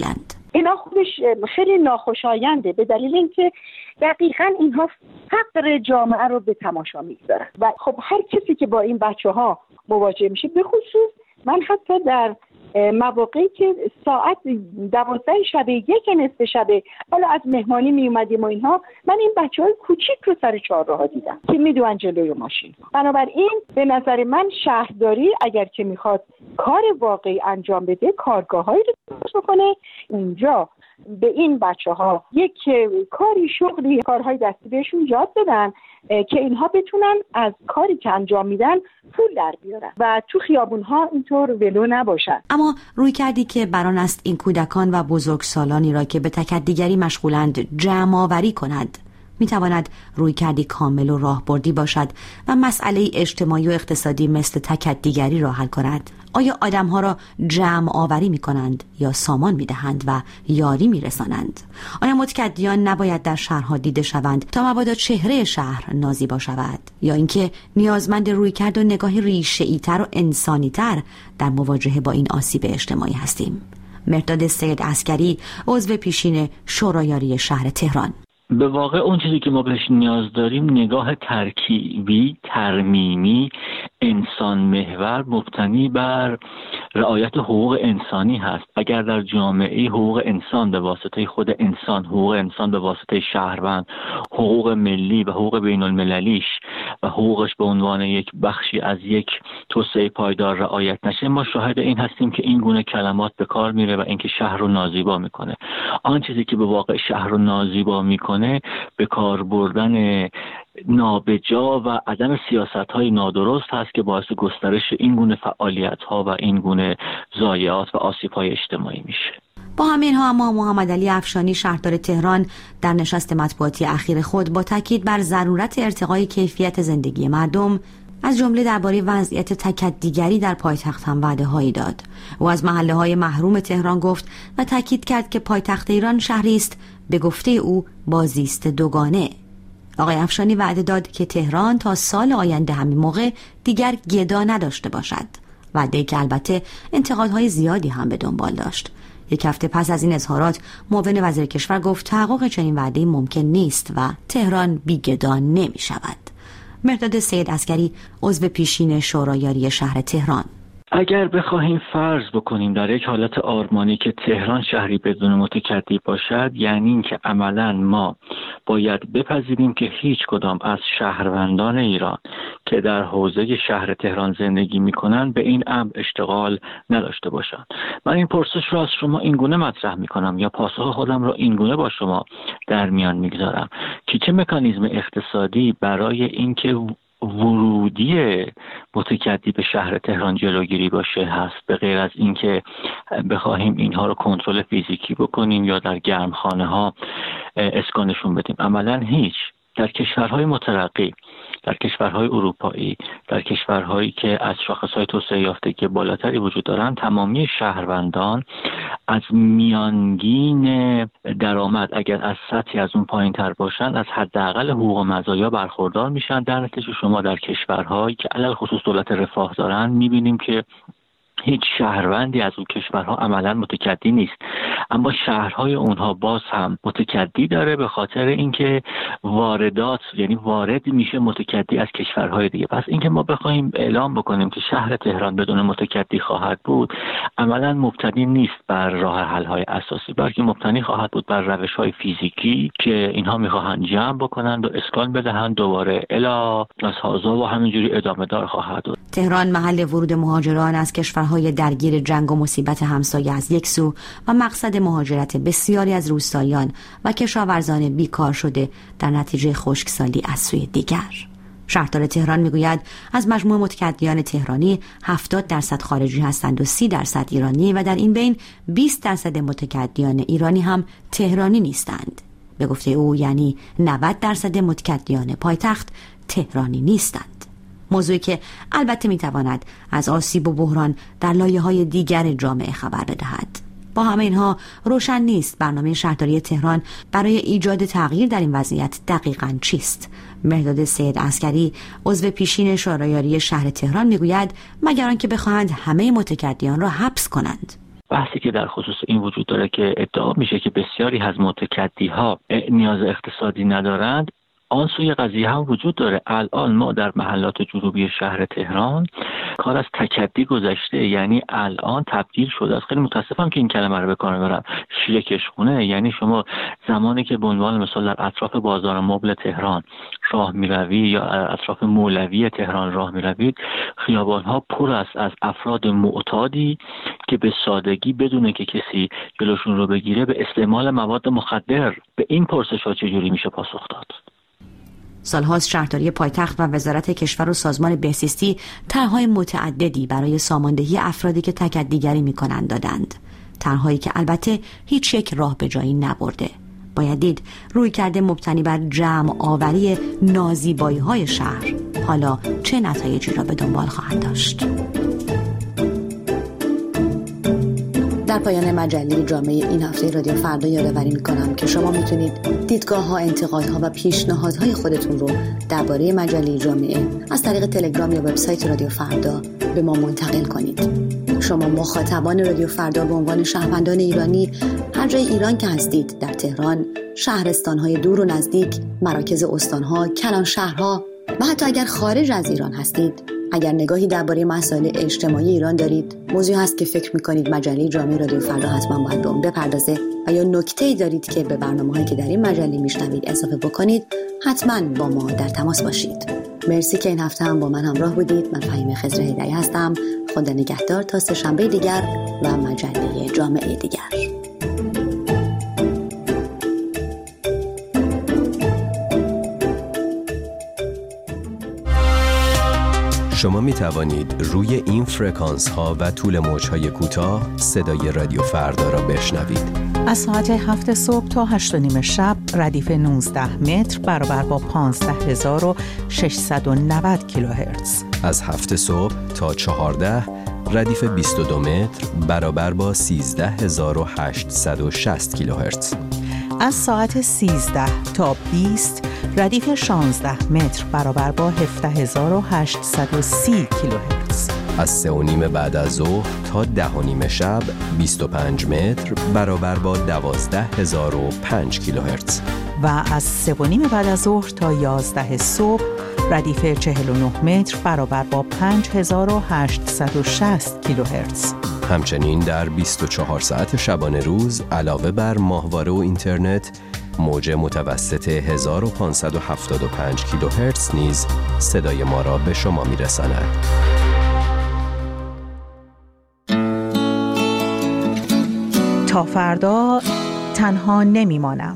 اینا خودش خیلی ناخوشاینده، به دلیل اینکه دقیقاً اینها فقر جامعه رو به تماشا میگذارن و خب هر کسی که با این بچه‌ها مواجه میشه، به خصوص من حتی در مواقعی که ساعت دوازده شب، یک نصف شب حالا از مهمانی می اومدیم و اینها، من این بچه‌های کوچیک رو سر چهارراه دیدم که میدوئن جلوی ماشین. بنابراین به نظر من شهرداری اگر که میخواد کار واقعی انجام بده، کارگاه‌هایی رو درست بکنه، اونجا به این بچه‌ها یک کاری، شغلی، کارهای دستی بهشون یاد بدن که اینها بتونن از کاری که انجام میدن پول در بیارن و تو خیابون‌ها اینطور ولو نباشن. اما روی کردی که بران است این کودکان و بزرگسالانی را که به تکدیگری مشغولند جمع آوری کند، میتواند روی کردی کامل و راهبردی باشد و مسئله اجتماعی و اقتصادی مثل تکدیگری را حل کند. آیا آدمها را جمع آوری می کنند یا سامان می دهند و یاری می رسانند؟ آیا متکدیان نباید در شهرها دیده شوند تا مبادا چهره شهر نازیبا شود؟ یا اینکه نیازمند روی کرد و نگاهی ریشه‌ای تر و انسانی تر در مواجهه با این آسیب اجتماعی هستیم؟ مرداد سید عسکری، عضو پیشین شورایاری شهر تهران: به واقع اون چیزی که ما بهش نیاز داریم نگاه ترکیبی، ترمیمی، انسان محور، مبتنی بر رعایت حقوق انسانی هست. اگر در جامعه حقوق انسان به واسطه خود انسان، حقوق انسان به واسطه شهروند، حقوق ملی و حقوق بین المللیش و حقوقش به عنوان یک بخشی از یک توسعه پایدار رعایت نشه، ما شاهد این هستیم که این گونه کلمات به کار میره و اینکه شهر رو نازیبا میکنه. آن چیزی که به واقع شهر رو نازیبا میکنه به کار بردن نابجا و عدم سیاست‌های نادرست هست که باعث گسترش این گونه فعالیت‌ها و این گونه ضایعات و آسیب‌های اجتماعی میشه. با همه اینها اما محمد علی افشانی، شهردار تهران، در نشست مطبوعاتی اخیر خود با تاکید بر ضرورت ارتقای کیفیت زندگی مردم، از جمله درباره وضعیت تکدیگری در پایتخت هم وعده‌هایی داد. او از محله‌های محروم تهران گفت و تاکید کرد که پایتخت ایران شهری است به گفته او با زیست دوگانه. آقای افشانی وعده داد که تهران تا سال آینده همین موقع دیگر گدا نداشته باشد. وعده که البته انتقادهای زیادی هم به دنبال داشت. یک هفته پس از این اظهارات معاون وزیر کشور گفت تحقق چنین وعده‌ای ممکن نیست و تهران بی گدا نمی شود. مرداد سید عسکری، عضو پیشین شورایاری شهر تهران: اگر بخواهیم فرض بکنیم در یک حالت آرمانی که تهران شهری بدون متکدی باشد، یعنی اینکه عملاً ما باید بپذیریم که هیچ کدام از شهروندان ایران که در حوزه شهر تهران زندگی میکنن به این امر اشتغال نداشته باشند. من این پرسش رو از شما اینگونه مطرح میکنم یا پاسخ خودم رو اینگونه با شما در میان میگذارم که چه مکانیزم اقتصادی برای اینکه ورودی متکدی به شهر تهران جلوگیری باشه هست، به غیر از اینکه بخواهیم اینها رو کنترل فیزیکی بکنیم یا در گرمخانه ها اسکانشون بدیم. عملا هیچ. در کشورهای مترقی، در کشورهای اروپایی، در کشورهایی که از شاخصهای توسعه یافتگی بالاتری وجود دارند، تمامی شهروندان از میانگین درآمد اگر از سطحی از اون پایین تر باشند از حداقل حقوق و مزایا برخوردار میشن. در نتیجه شما در کشورهایی که علل خصوص دولت رفاه دارن میبینیم که هیچ شهروندی از اون کشورها عملا متکدی نیست، اما شهرهای اونها باز هم متکدی داره به خاطر اینکه واردات، یعنی وارد میشه متکدی از کشورهای دیگه. پس اینکه ما بخوایم اعلام بکنیم که شهر تهران بدون متکدی خواهد بود، عملا مبتنی نیست بر راه حل های اساسی، بلکه مبتنی خواهد بود بر روش های فیزیکی که اینها میخواهند جمع بکنند و اسکان بدهند دوباره الا از هازا و همینجوری ادامه دار خواهد بود. تهران محل ورود مهاجران از کشورهای درگیر جنگ و مصیبت همسایه از یک سو و مقصد مهاجرت بسیاری از روستاییان و کشاورزان بیکار شده در نتیجه خشکسالی از سوی دیگر. شهردار تهران میگوید از مجموع متکدیان تهرانی هفتاد درصد خارجی هستند و سی درصد ایرانی و در این بین بیست درصد متکدیان ایرانی هم تهرانی نیستند. به گفته او یعنی نود درصد متکدیان پایتخت تهرانی نیستند. موضوعی که البته میتواند از آسیب و بحران در لایه‌های دیگر جامعه خبر بدهد. با همه اینها روشن نیست برنامه شهرداری تهران برای ایجاد تغییر در این وضعیت دقیقاً چیست. مرداد سید عسکری، عضو پیشین شورایاری شهر تهران میگوید مگر آنکه بخواهند همه متکدیان را حبس کنند. بحثی که در خصوص این وجود داره که ادعا میشه که بسیاری از متکدی‌ها نیاز اقتصادی ندارند، آن سوی قضیه هم وجود داره. الان ما در محلات جنوبی شهر تهران کار از تکدی گذشته، یعنی الان تبدیل شده است. خیلی متاسفم که این کلمه رو به کار میبرم، شیرکشخونه. یعنی شما زمانی که به عنوان مثال در اطراف بازار مبل تهران راه میروی یا اطراف مولوی تهران راه میروید، خیابان‌ها پر است از افراد معتادی که به سادگی بدون که کسی جلوشون رو بگیره به استعمال مواد مخدر. به این پرسش‌ها چجوری میشه پاسخ داد؟ سالهاست شهرداری پایتخت و وزارت کشور و سازمان بهزیستی طرح‌های متعددی برای ساماندهی افرادی که تکدیگری می‌کنند دادند. طرح‌هایی که البته هیچ یک راه به جایی نبرده. باید دید روی کرده مبتنی بر جمع آوری نازیبایی‌های شهر حالا چه نتایجی را به دنبال خواهد داشت. در پایان مجله جامعه این هفته رادیو فردا یادآوری می‌کنم که شما میتونید دیدگاه‌ها، انتقادها و پیشنهادهای خودتون رو درباره مجله جامعه از طریق تلگرام یا وبسایت رادیو فردا به ما منتقل کنید. شما مخاطبان رادیو فردا به عنوان شهروندان ایرانی هر جای ایران که هستید، در تهران، شهرستان‌های دور و نزدیک، مراکز استان‌ها، کلان شهرها و حتی اگر خارج از ایران هستید، اگر نگاهی درباره مسائل اجتماعی ایران دارید، موضوعی هست که فکر می‌کنید مجله جامعه رادیو فردا حتما باید به اون بپردازه و یا نکته‌ای دارید که به برنامه‌هایی که در این مجله میشنوید اضافه بکنید، حتما با ما در تماس باشید. مرسی که این هفته هم با من همراه بودید. من فهیمه خضر هدایی هستم. خدا نگهدار تا سه شنبه دیگر و مجله جامعه دیگر. شما می توانید روی این فرکانس ها و طول موج های کوتاه صدای رادیو فردا را بشنوید. از ساعت هفت صبح تا هشت و نیم شب ردیف نوزده متر برابر با پانزده هزار و ششصد و نود کیلوهرتز. از هفت صبح تا چهارده ردیف بیست و دو متر برابر با سیزده هزار و هشتصد و شصت کیلوهرتز. از ساعت سیزده تا بیست ردیف شانزده متر برابر با هفده هزار و هشتصد و سی کیلوهرتز. از سه و نیم بعد از ظهر تا ده و نیم شب بیست و پنج متر برابر با دوازده هزار و پنج کیلوهرتز. و از سه و نیم بعد از ظهر تا یازده صبح ردیف چهل و نه متر برابر با پنج هزار و هشتصد و شصت کیلوهرتز. همچنین در بیست و چهار ساعت شبانه روز علاوه بر ماهواره و اینترنت، موج متوسط هزار و پانصد و هفتاد و پنج کیلوهرتز نیز صدای ما را به شما میرساند. تا فردا تنها نمیمانم.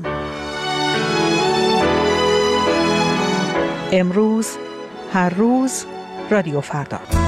امروز، هر روز، رادیو فردا.